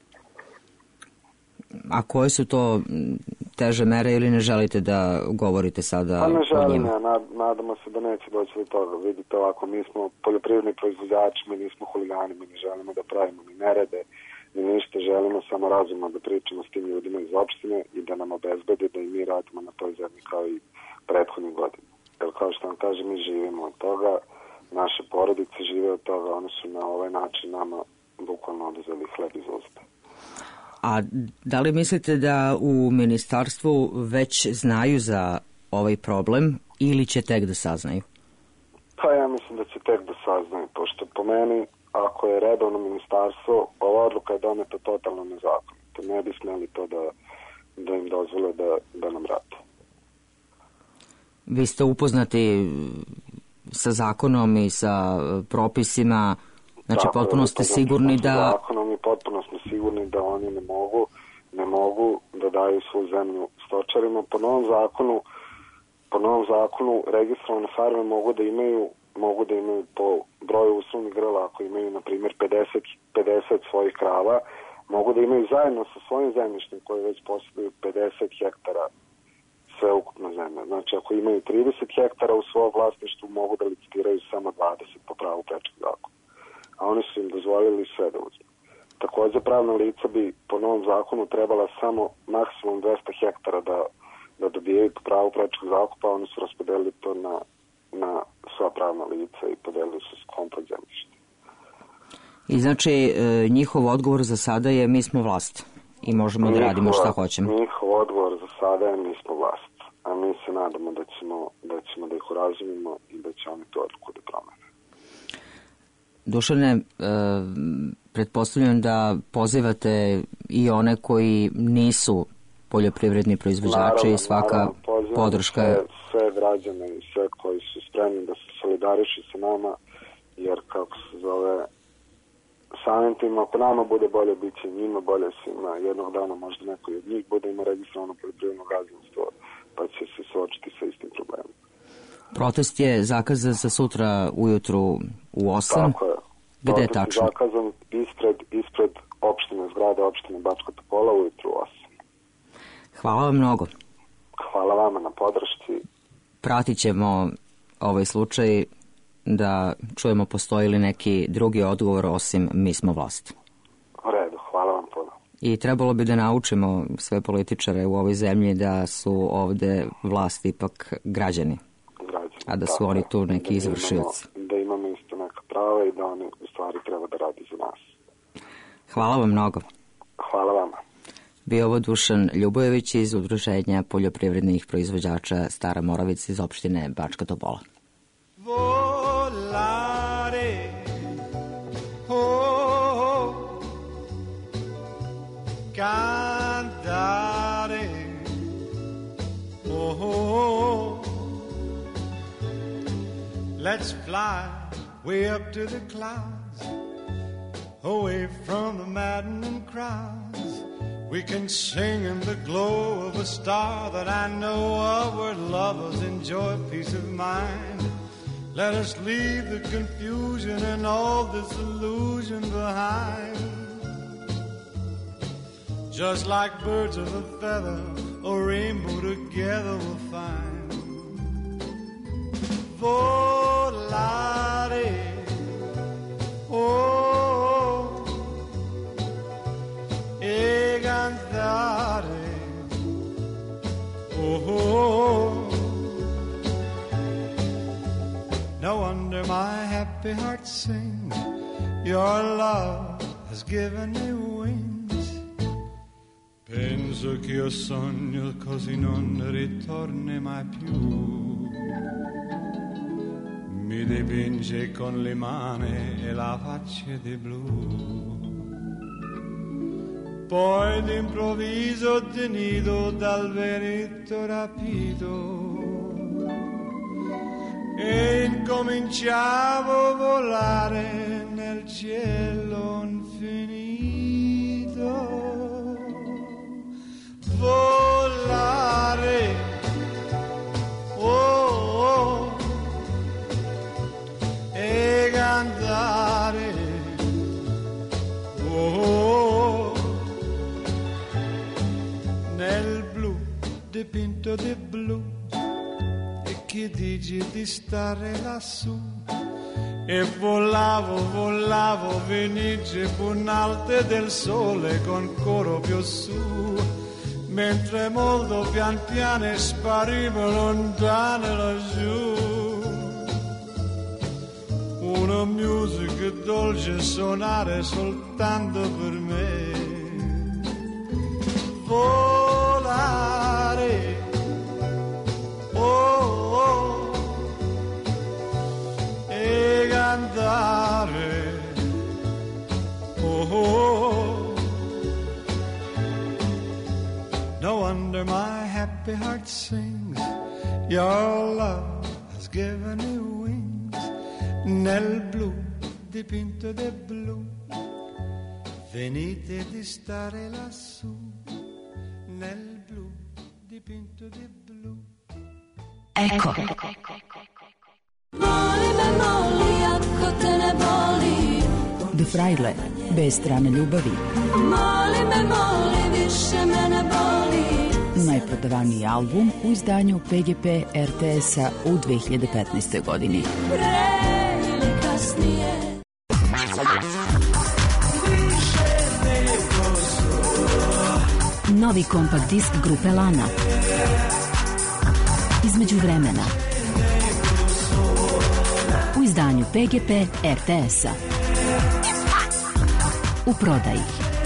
Speaker 4: A koje su to teže mere ili ne želite da govorite sada o njima?
Speaker 16: Pa ne želim, nadamo se da neće doći do toga. Vidite ovako, mi smo poljoprivredni proizvođači, mi nismo huligani, mi ne želimo da pravimo ni nerede, ni ništa, želimo samo razumno da pričamo s tim ljudima iz opštine i da nam obezbede da i mi radimo na toj zemlji kao i prethodnih godina. Jer kao što vam kažem, mi živimo od toga, naše porodice žive od toga, oni su na ovaj način nama bukvalno oduzeli hleb iz usta.
Speaker 4: A da li mislite da u ministarstvu već znaju za ovaj problem ili će tek da saznaju?
Speaker 16: Pa ja mislim da će tek da saznaju, pošto po meni, ako je redovno ministarstvo, ova odluka je doneta totalno nezakonito. Ne bi smeli to da im dozvole da nam vrate.
Speaker 4: Vi ste upoznati sa zakonom i sa propisima, znači potpuno ste sigurni da...
Speaker 16: Zakonom i potpuno smo sigurni da oni ne mogu da daju svu zemlju stočarima. Po novom zakonu registrovane farme mogu da imaju po broju uslovnih grla, ako imaju na primjer 50 svojih krava, mogu da imaju zajedno sa svojim zemljištem koje već posjeduju 50 hektara sveukupno zemlje. Znači ako imaju 30 hektara u svojom vlasništvu mogu da licitiraju samo 20 po pravu Pečkog zakona. A oni su im dozvolili sve da uzme. Takođe, pravna lica bi po novom zakonu trebala samo maksimum 200 hektara da dobijaju pravo prečeg zakupa, oni su raspodelili to na sva pravna lica i podelili su komplet zemljište.
Speaker 4: I znači, njihov odgovor za sada je mi smo vlast i možemo da radimo šta hoćemo.
Speaker 16: Njihov odgovor za sada je mi smo vlast, a mi se nadamo da ćemo da ih urazumimo i da će oni tu odluku da promene.
Speaker 4: Dušane, pretpostavljam da pozivate i one koji nisu poljoprivredni proizvođači i svaka podrška je...
Speaker 16: Sve građane i sve koji su spremni da se solidarišu sa nama, jer kako se zove, samim tim, ako nama bude bolje, bit će njima bolje, svima. Jednog dana možda neko od njih bude ima registrovano poljoprivredno gazdinstvo, pa će se suočiti sa istim problemom.
Speaker 4: Protest je zakazan za sutra ujutru u 8.
Speaker 16: Tako je.
Speaker 4: Gde je tačno?
Speaker 16: Protest je zakazan ispred opštine, zgrade opštine Bačka Topola ujutru u 8.
Speaker 4: Hvala vam mnogo.
Speaker 16: Hvala vama na podršci.
Speaker 4: Pratit ćemo ovaj slučaj da čujemo postoji li neki drugi odgovor osim mi smo vlast.
Speaker 16: U redu, hvala vam puno.
Speaker 4: I trebalo bi da naučimo sve političare u ovoj zemlji da su ovde vlast ipak građani. A da su oni tu neki izvršioci.
Speaker 16: Da imamo isto neka prava i da oni u stvari treba da radi za nas.
Speaker 4: Hvala vam mnogo.
Speaker 16: Hvala vama.
Speaker 4: Bio ovo Dušan Ljubojević iz Udruženja poljoprivrednih proizvođača Stara Moravica iz opštine Bačka Topola.
Speaker 6: Volare, oh, cantare, oh, let's fly way up to the clouds, away from the maddening crowds. We can sing in the glow of a star that I know of, where lovers enjoy peace of mind. Let us leave the confusion and all this illusion behind. Just like birds of a feather, a rainbow together we'll find. Volare, oh, e cantare, oh. No wonder my happy heart sings. Your love has given me wings. Penso che io sogno così non ritorni mai più. Mi dipinge con le mani e la faccia di blu. Poi d'improvviso tenido dal vento rapito e incominciavo a volare nel cielo infinito. Volare, oh, oh, e cantare, oh, oh, nel blu dipinto di blu. Che dici di stare lassù? E volavo, venice punalte del sole con coro più su, mentre molto pian piano spariva lontano laggiù. Una musica dolce suonare soltanto per me. Volare, oh, e cantare, oh, no wonder my happy heart sings. Your love has given me wings. Nel blu dipinto di blu, venite di stare lassù. Nel blu dipinto di blu.
Speaker 8: Eko.
Speaker 11: Moli me, moli, ako te ne boli.
Speaker 17: De Frajle, bez strane ljubavi.
Speaker 11: Moli me, moli, više me ne boli.
Speaker 17: Najprodavaniji album u izdanju PGP RTS-a u 2015. godini.
Speaker 11: Pre ili kasnije. Više
Speaker 17: novi kompakt disk grupe Lana. Između vremena. U izdanju PGP RTS-a. U prodaji.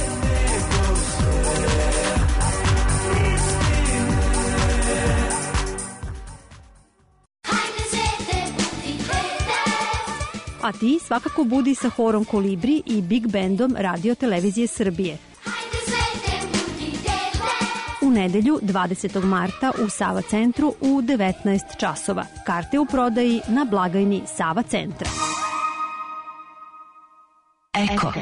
Speaker 9: A ti svakako budi sa horom Kolibri i Big Bandom Radio Televizije Srbije. U nedelju 20. marta u Sava centru u 19 časova. Karte u prodaji na blagajni Sava centra.
Speaker 17: Eko.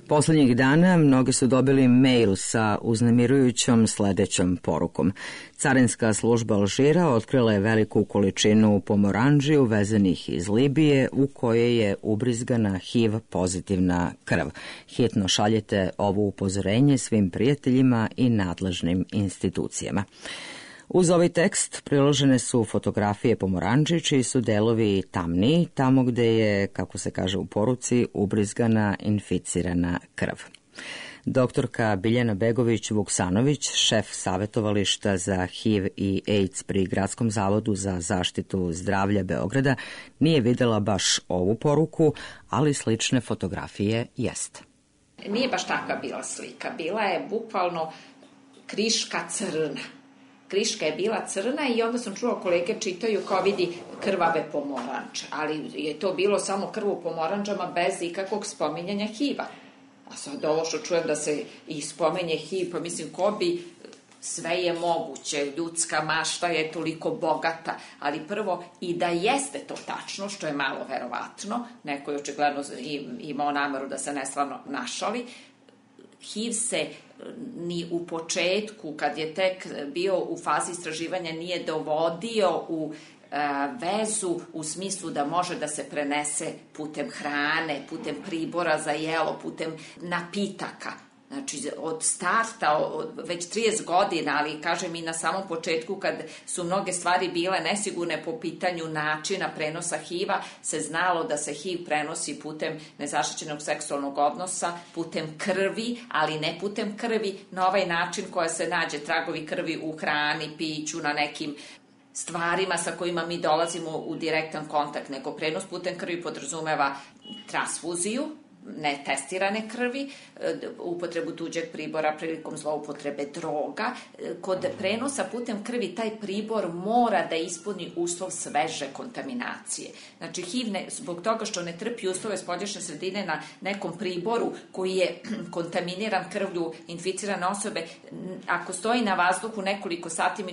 Speaker 4: Poslednjih dana mnogi su dobili mail sa uznemirujućom sledećom porukom. Carinska služba Alžira otkrila je veliku količinu pomorandži uvezenih iz Libije u kojoj je ubrizgana HIV pozitivna krv. Hitno šaljete ovo upozorenje svim prijateljima i nadležnim institucijama. Uz ovaj tekst priložene su fotografije pomorandži čiji su delovi tamniji, tamo gde je, kako se kaže u poruci, ubrizgana inficirana krv. Doktorka Biljana Begović-Vuksanović, šef savjetovališta za HIV i AIDS pri Gradskom zavodu za zaštitu zdravlja Beograda, nije videla baš ovu poruku, ali slične fotografije jeste.
Speaker 18: Nije baš takva bila slika, bila je bukvalno kriška crna. Kriška je bila crna i onda sam čula kolege čitaju kao vidi krvave pomoranče, ali je to bilo samo krv u pomoranđama bez ikakvog spominjanja HIV-a. A sad ovo što čujem da se i spomenje HIV, pa mislim ko bi, sve je moguće, ljudska mašta je toliko bogata, ali prvo i da jeste to tačno, što je malo verovatno, neko je očigledno imao nameru da se neslavno našali, HIV se ni u početku, kad je tek bio u fazi istraživanja, nije dovodio u vezu u smislu da može da se prenese putem hrane, putem pribora za jelo, putem napitaka. Znači, od starta, već 30 godina, ali kažem i na samom početku, kad su mnoge stvari bile nesigurne po pitanju načina prenosa HIV-a, se znalo da se HIV prenosi putem nezaštićenog seksualnog odnosa, putem krvi, ali ne putem krvi na ovaj način koja se nađe tragovi krvi u hrani, piću, na nekim stvarima sa kojima mi dolazimo u direktan kontakt, nego prenos putem krvi podrazumeva transfuziju, netestirane krvi, upotrebu tuđeg pribora prilikom zloupotrebe droga. Kod prenosa putem krvi taj pribor mora da ispuni uslov sveže kontaminacije. Znači, HIV zbog toga što ne trpi uslove spoljašnje sredine na nekom priboru koji je kontaminiran krvlju inficirane osobe, ako stoji na vazduhu nekoliko sati,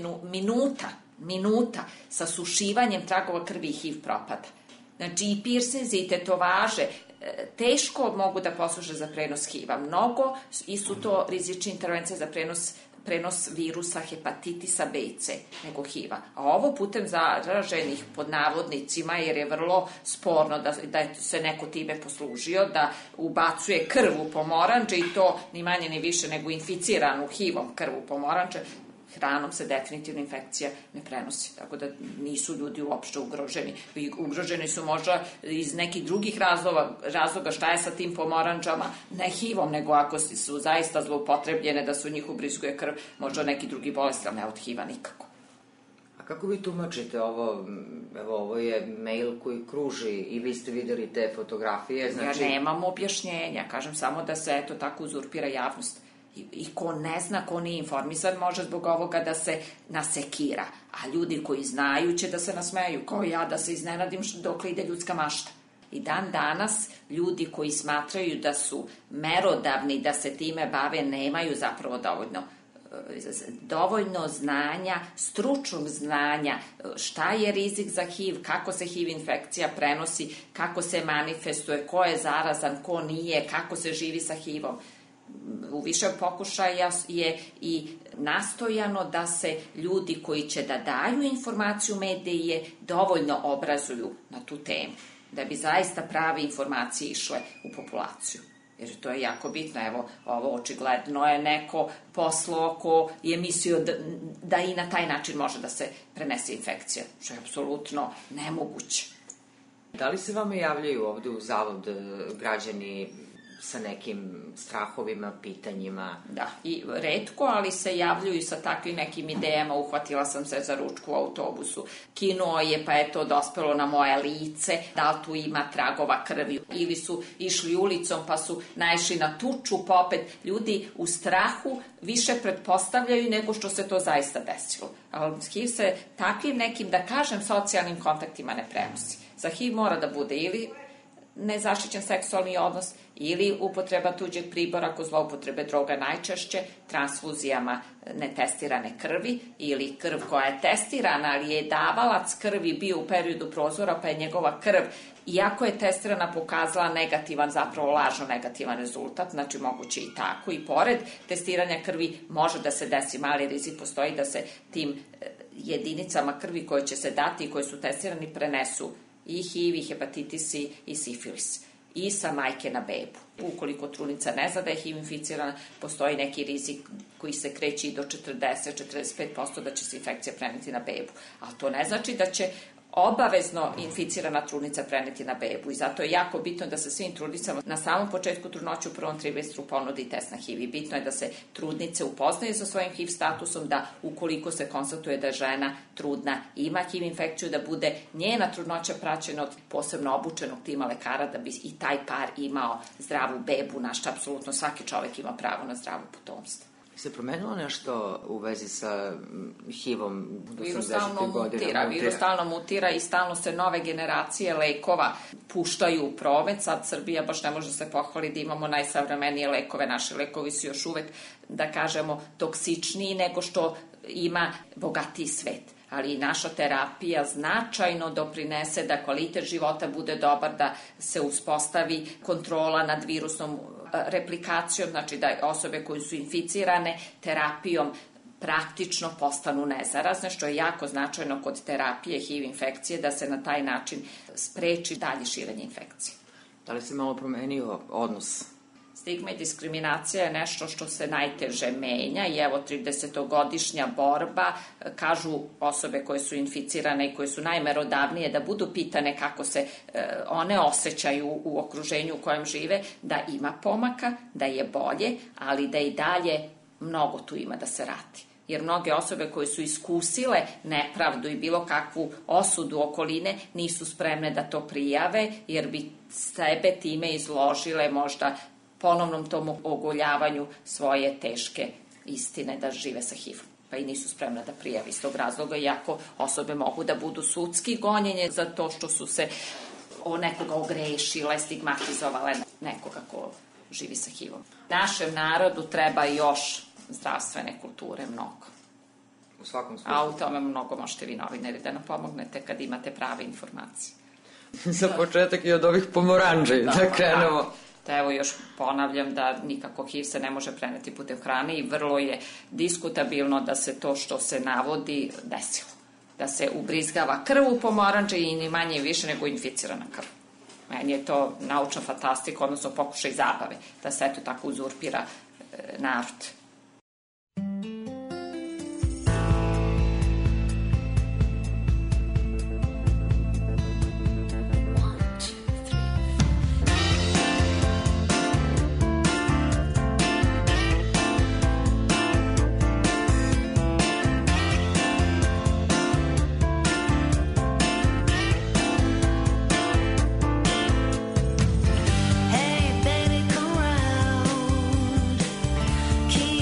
Speaker 18: minuta sa sušivanjem tragova krvi, HIV propada. Znači, i piercinzi i tetovaže teško mogu da posluže za prenos HIV-a. Mnogo i su to rizične intervencije za prenos virusa hepatitisa B i C nego HIV-a. A ovo putem zaraženih pod navodnicima, jer je vrlo sporno da se neko time poslužio, da ubacuje krv u pomoranče i to ni manje ni više nego inficiranu HIV-om krv u pomoranče, hranom se definitivno infekcija ne prenosi, tako da nisu ljudi uopšte ugroženi. Ugroženi su možda iz nekih drugih razloga šta je sa tim pomoranđama, ne HIV-om, nego ako su zaista zloupotrebljene da su njih ubrizguje krv, možda neki drugi bolesti, ali ne od HIV-a nikako.
Speaker 4: A kako vi tumačite ovo? Evo, ovo je mail koji kruži i vi ste videli te fotografije, znači...
Speaker 18: Ja nemam objašnjenja, kažem samo da se eto tako uzurpira javnost. I ko ne zna, ko nije informisan, može zbog ovoga da se nasekira. A ljudi koji znaju će da se nasmeju, kao ja, da se iznenadim dokle ide ljudska mašta. I dan danas ljudi koji smatraju da su merodavni da se time bave nemaju zapravo dovoljno znanja, stručnog znanja, šta je rizik za HIV, kako se HIV infekcija prenosi, kako se manifestuje, ko je zarazan, ko nije, kako se živi sa HIV-om. U više pokušaja je i nastojano da se ljudi koji će da daju informaciju medije dovoljno obrazuju na tu temu, da bi zaista prave informacije išle u populaciju. Jer to je jako bitno. Evo, ovo očigledno je neko poslao ko je mislio da i na taj način može da se prenese infekcija, što je apsolutno nemoguće.
Speaker 4: Da li se vama javljaju ovde u Zavod građani sa nekim strahovima, pitanjima?
Speaker 18: Da, i retko, ali se javljaju sa takvim nekim idejama. Uhvatila sam se za ručku u autobusu, kinuo je, pa je to dospelo na moje lice, da li tu ima tragova krvi, ili su išli ulicom pa su naišli na tuču, pa opet ljudi u strahu više pretpostavljaju nego što se to zaista desilo. Ali HIV se takvim nekim, da kažem, socijalnim kontaktima ne prenosi. Za HIV mora da bude ili nezaštićen seksualni odnos ili upotreba tuđeg pribora kod zloupotrebe droga najčešće, transfuzijama netestirane krvi ili krv koja je testirana, ali je davalac krvi bio u periodu prozora, pa je njegova krv, iako je testirana, pokazala negativan, zapravo lažno negativan rezultat, znači moguće i tako. I pored testiranja krvi može da se desi, mali rizik postoji da se tim jedinicama krvi koje će se dati i koje su testirani prenesu i HIV, i hepatitis i sifilis. I sa majke na bebu. Ukoliko trudnica ne zna da je HIV inficirana, postoji neki rizik koji se kreće i do 40-45% da će se infekcija preneti na bebu. Ali to ne znači da će obavezno inficirana trudnica preneti na bebu i zato je jako bitno da se svim trudnicama na samom početku trudnoće u prvom trimestru ponudi test na HIV i bitno je da se trudnice upoznaju sa svojim HIV statusom, da ukoliko se konstatuje da je žena trudna i ima HIV infekciju, da bude njena trudnoća praćena od posebno obučenog tima lekara da bi i taj par imao zdravu bebu, na što apsolutno svaki čovek ima pravo na zdravo potomstvo.
Speaker 4: Se promenilo nešto u vezi sa HIV-om?
Speaker 18: Virus stalno mutira i stalno se nove generacije lekova puštaju u promet. Sad Srbija baš ne može se pohvaliti da imamo najsavremenije lekove. Naši lekovi su još uvek, da kažemo, toksičniji nego što ima bogatiji svet. Ali i naša terapija značajno doprinese da kvalitet života bude dobar, da se uspostavi kontrola nad virusnom replikacijom, znači da osobe koje su inficirane terapijom praktično postanu nezarazne, što je jako značajno kod terapije HIV infekcije, da se na taj način spreči dalje širenje infekcije.
Speaker 4: Da li se malo promenio odnos?
Speaker 18: Stigma i diskriminacija je nešto što se najteže menja i evo 30-godišnja borba, kažu osobe koje su inficirane i koje su najmerodavnije da budu pitane kako se one osjećaju u okruženju u kojem žive, da ima pomaka, da je bolje, ali da i dalje mnogo tu ima da se radi. Jer mnoge osobe koje su iskusile nepravdu i bilo kakvu osudu okoline nisu spremne da to prijave, jer bi sebe time izložile možda ponovnom tom ogoljavanju svoje teške istine da žive sa HIV-om. Pa i nisu spremne da prijave iz tog razloga, iako osobe mogu da budu sudski gonjenje za to što su se o nekoga ogrešile, stigmatizovale nekoga ko živi sa HIV-om. Našem narodu treba još zdravstvene kulture mnogo.
Speaker 4: U svakom slučaju.
Speaker 18: A u tome mnogo možete vi novinari da nam pomognete kad imate prave informacije.
Speaker 4: Za početak i od ovih pomoranđe, da krenemo.
Speaker 18: Da, evo još ponavljam da nikako HIV se ne može preneti putem hrane i vrlo je diskutabilno da se to što se navodi desilo. Da se ubrizgava krv u pomoranđe i ni manje i više nego inficirana krv. Meni je to naučna fantastika, odnosno pokušaj zabave, da se eto tako uzurpira narod.
Speaker 11: Hey, baby, come round. Keep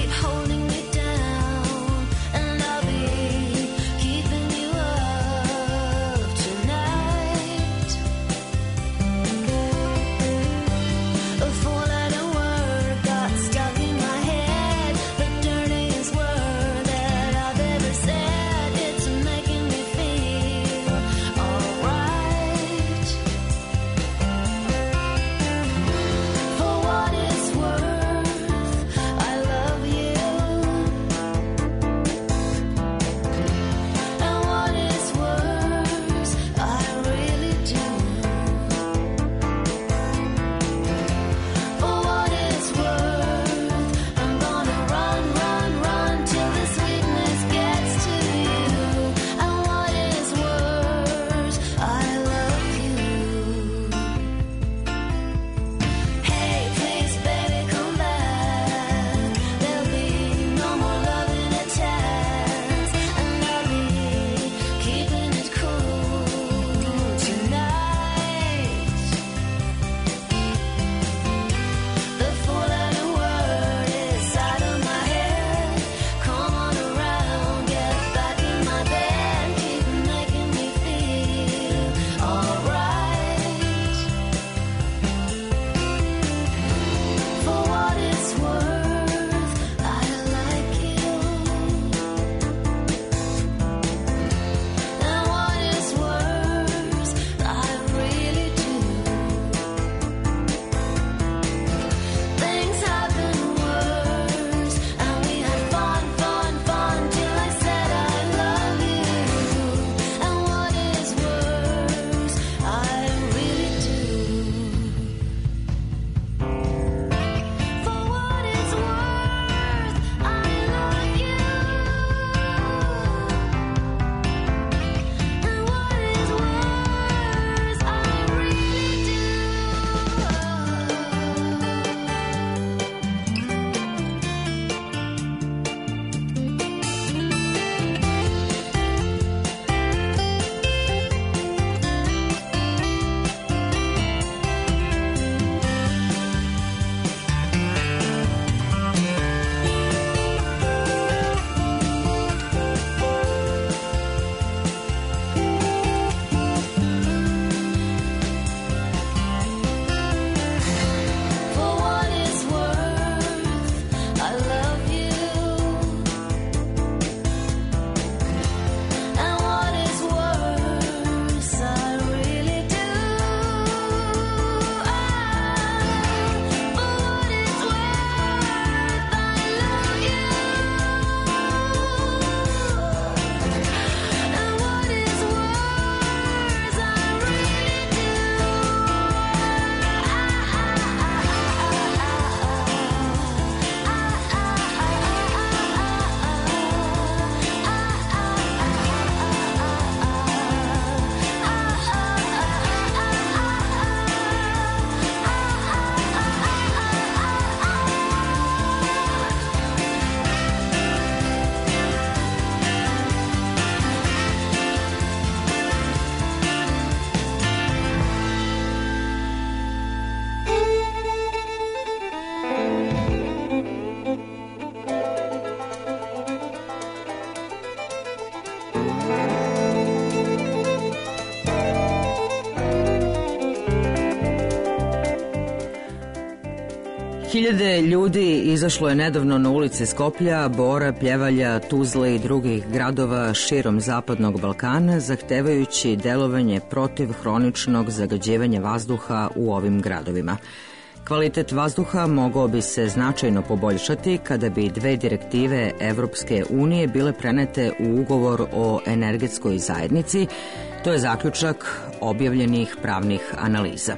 Speaker 4: Hiljade ljudi izašlo je nedavno na ulice Skoplja, Bora, Pljevalja, Tuzle i drugih gradova širom Zapadnog Balkana, zahtevajući delovanje protiv hroničnog zagađivanja vazduha u ovim gradovima. Kvalitet vazduha mogao bi se značajno poboljšati kada bi 2 direktive Evropske unije bile prenete u ugovor o energetskoj zajednici. To je zaključak objavljenih pravnih analiza.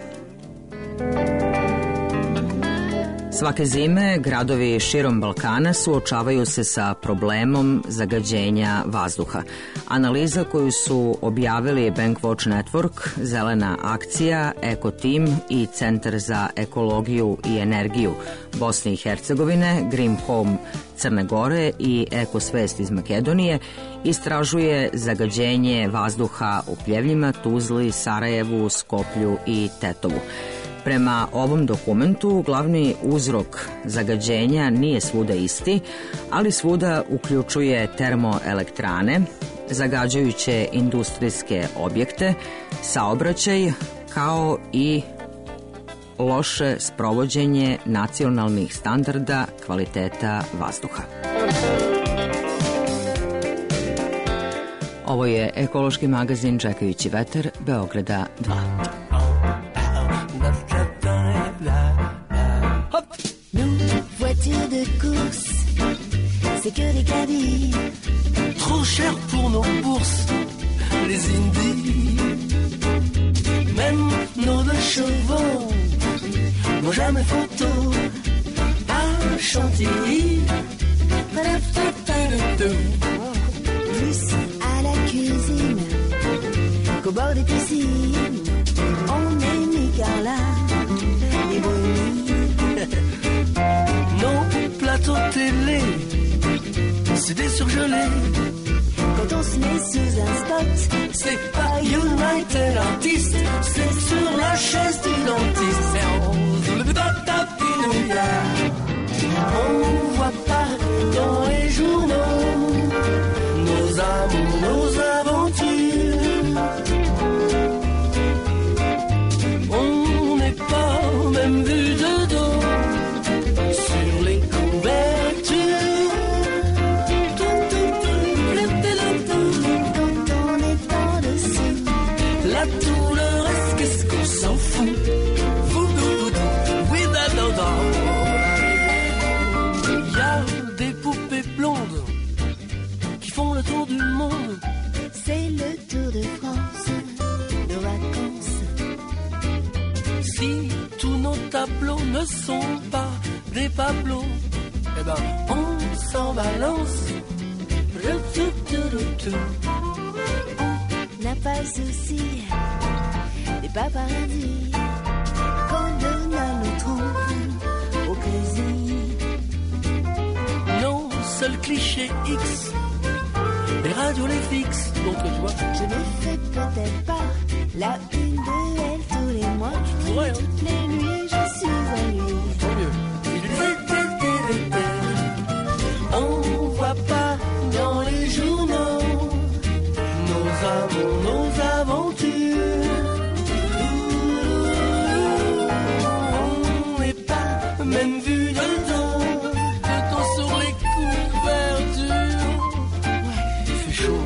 Speaker 4: Svake zime gradovi širom Balkana suočavaju se sa problemom zagađenja vazduha. Analiza koju su objavili Bankwatch Network, Zelena akcija, Eko Team i Centar za ekologiju i energiju Bosne i Hercegovine, Green Home Crne Gore i Eko Svest iz Makedonije istražuje zagađenje vazduha u Pljevljima, Tuzli, Sarajevu, Skoplju i Tetovu. Prema ovom dokumentu, glavni uzrok zagađenja nije svuda isti, ali svuda uključuje termoelektrane, zagađajuće industrijske objekte, saobraćaj, kao i loše sprovođenje nacionalnih standarda kvaliteta vazduha. Ovo je ekološki magazin Čekajući vetar, Beograda 2.
Speaker 11: Voiture de course, c'est que des cabines.
Speaker 6: Trop cher pour nos bourses, les indies. Même nos 2 chevaux n'ont jamais photo à Chantilly.
Speaker 11: Plus à la cuisine qu'au bord des piscines. On est Nicolas et Bruni.
Speaker 6: Nos plateaux télé, c'est des surgelés.
Speaker 11: Quand on se met sous un spot,
Speaker 6: c'est pas United Artists, c'est sur la chaise du dentiste. C'est en le on voit pas dans les journaux nos amours, nos aventures. On n'est pas même vu de dos sur les couvertures.
Speaker 11: quand on est en dessous,
Speaker 6: La douleur, qu'est-ce qu'on s'en fout? Oui, il y a des poupées blondes qui font le tour du monde.
Speaker 11: c'est le Tour de France, de vacances.
Speaker 6: Si tous nos tableaux ne sont pas des Pablo, eh ben on s'en balance.
Speaker 11: On n'a pas le souci des paparazzi qu'on donne à nos trompes au crazy.
Speaker 6: Nos seuls clichés X, les radios les fixes. Donc tu vois,
Speaker 11: Je ne fais peut-être pas la une de elle tous les mois, mais toutes les nuits je suis à lui.
Speaker 6: tant mieux. On voit pas dans les journaux nos amours, nos aventures. On n'est pas même vu de dos sur les couvertures. Il fait chaud.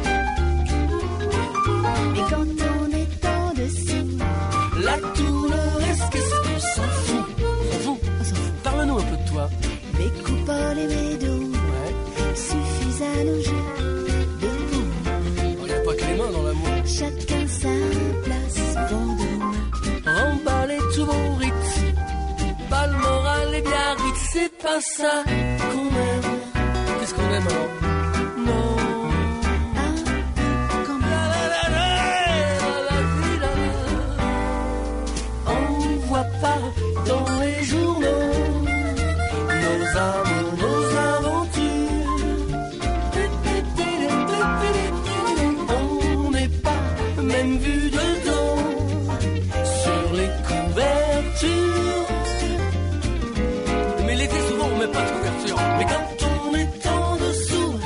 Speaker 11: Mais quand on est en dessous,
Speaker 6: La douleur, qu'est-ce qu'on s'en fout? On s'en fout. Parle-nous un peu de toi.
Speaker 11: mes coupoles et mes dos suffisent à nos jeux debout.
Speaker 6: Il n'y a pas que les mains dans l'amour.
Speaker 11: Chacun sa place, Vendôme.
Speaker 6: Remballez tous vos rites, Balmoral et Biarritz, c'est pas ça qu'on aime. Qu'est-ce qu'on aime alors? Non. On voit pas dans les journaux nos amours, nos aventures. On n'est pas même vu de dos sur les couvertures. Mais l'été souvent on met pas de couverture. Mais quand on est en dessous,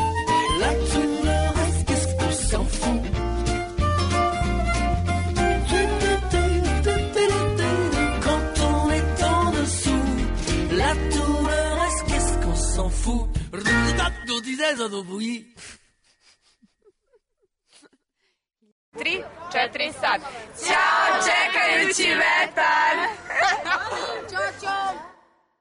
Speaker 19: senza dopo chi?
Speaker 20: 3, 4, sad. Ćao, čekajući vetar! Ćao, ćao!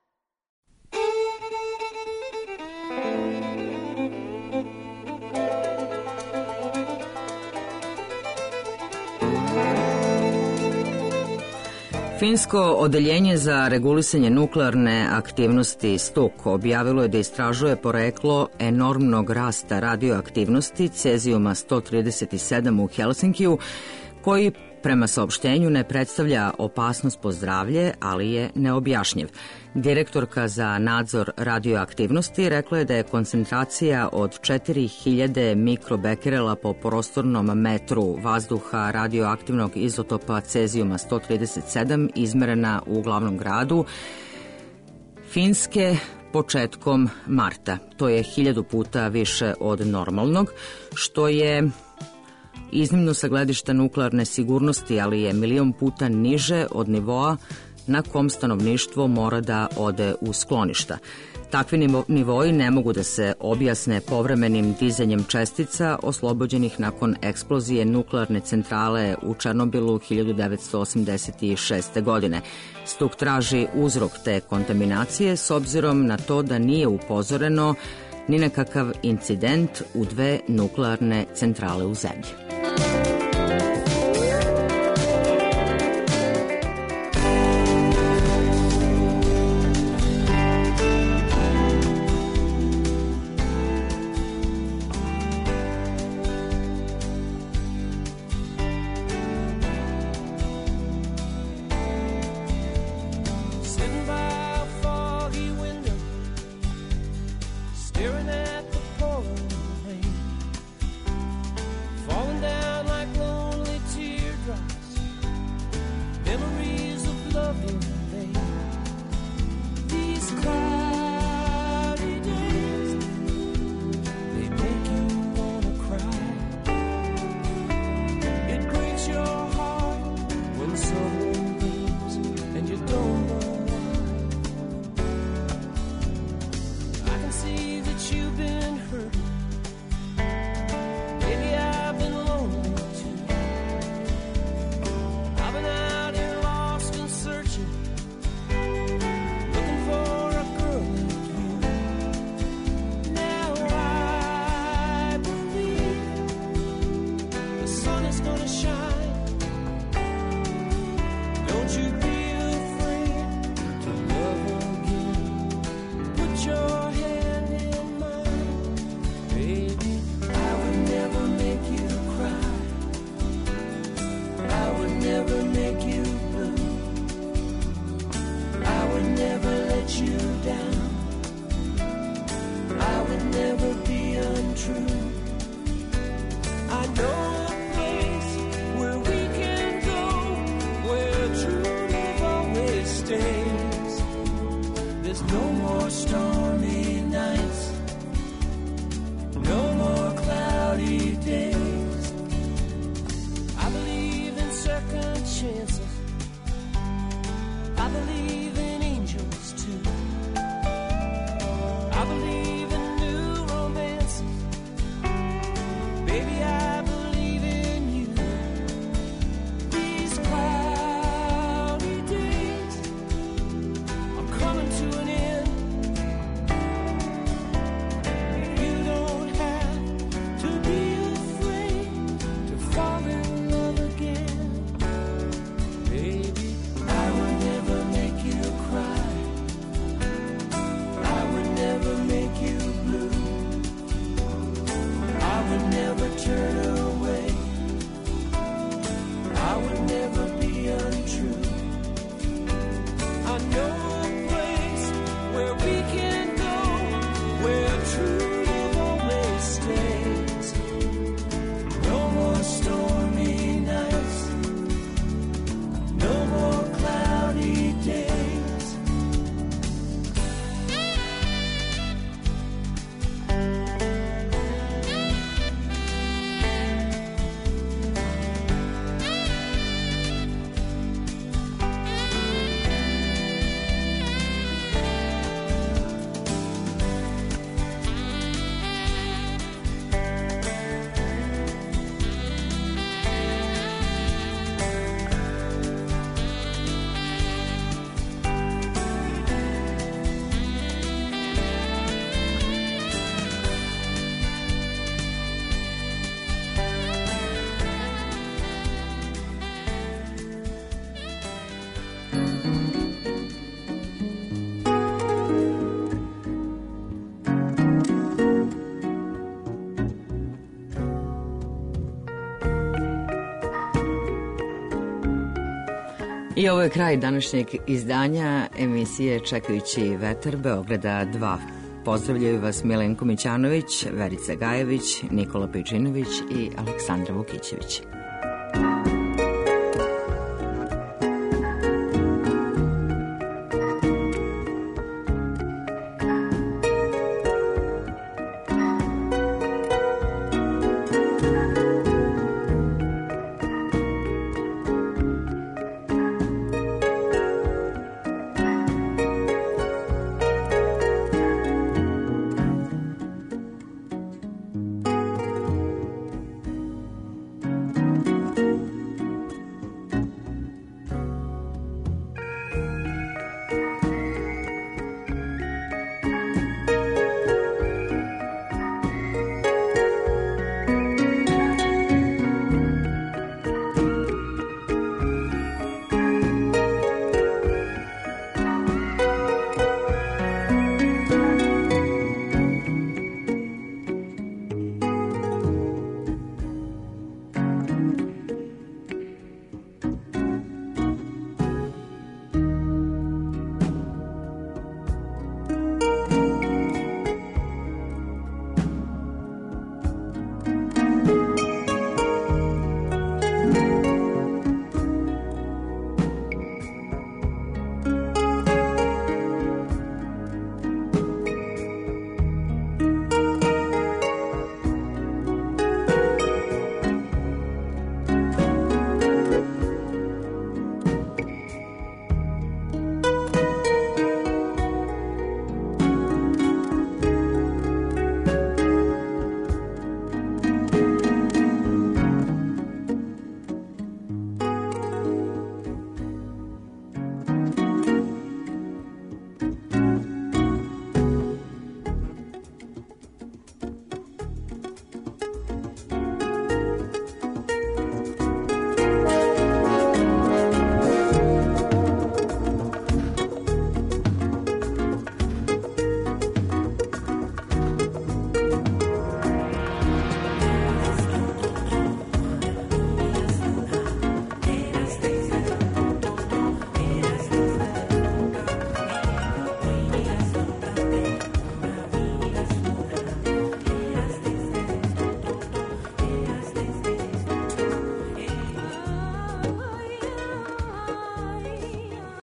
Speaker 4: Finsko odeljenje za regulisanje nuklearne aktivnosti STUK objavilo je da istražuje poreklo enormnog rasta radioaktivnosti cezijuma 137 u Helsinkiju, koji prema saopštenju ne predstavlja opasnost po zdravlje, ali je neobjašnjiv. Direktorka za nadzor radioaktivnosti rekla je da je koncentracija od 4000 mikrobekerela po prostornom metru vazduha radioaktivnog izotopa cezijuma 137 izmerena u glavnom gradu Finske početkom marta. To je 1000 puta više od normalnog, što je iznimno sa gledišta nuklearne sigurnosti, ali je 1.000.000 puta niže od nivoa na kom stanovništvo mora da ode u skloništa. Takvi nivoji ne mogu da se objasne povremenim dizanjem čestica oslobođenih nakon eksplozije nuklearne centrale u Černobilu 1986. godine. STUK traži uzrok te kontaminacije s obzirom na to da nije upozoreno ni na kakav incident u 2 nuklearne centrale u zemlji. I ovo je kraj današnjeg izdanja emisije Čekajući vetar Beograda 2. Pozdravljaju vas Milenko Mićanović, Verica Gajević, Nikola Pejčinović i Aleksandra Vukićević.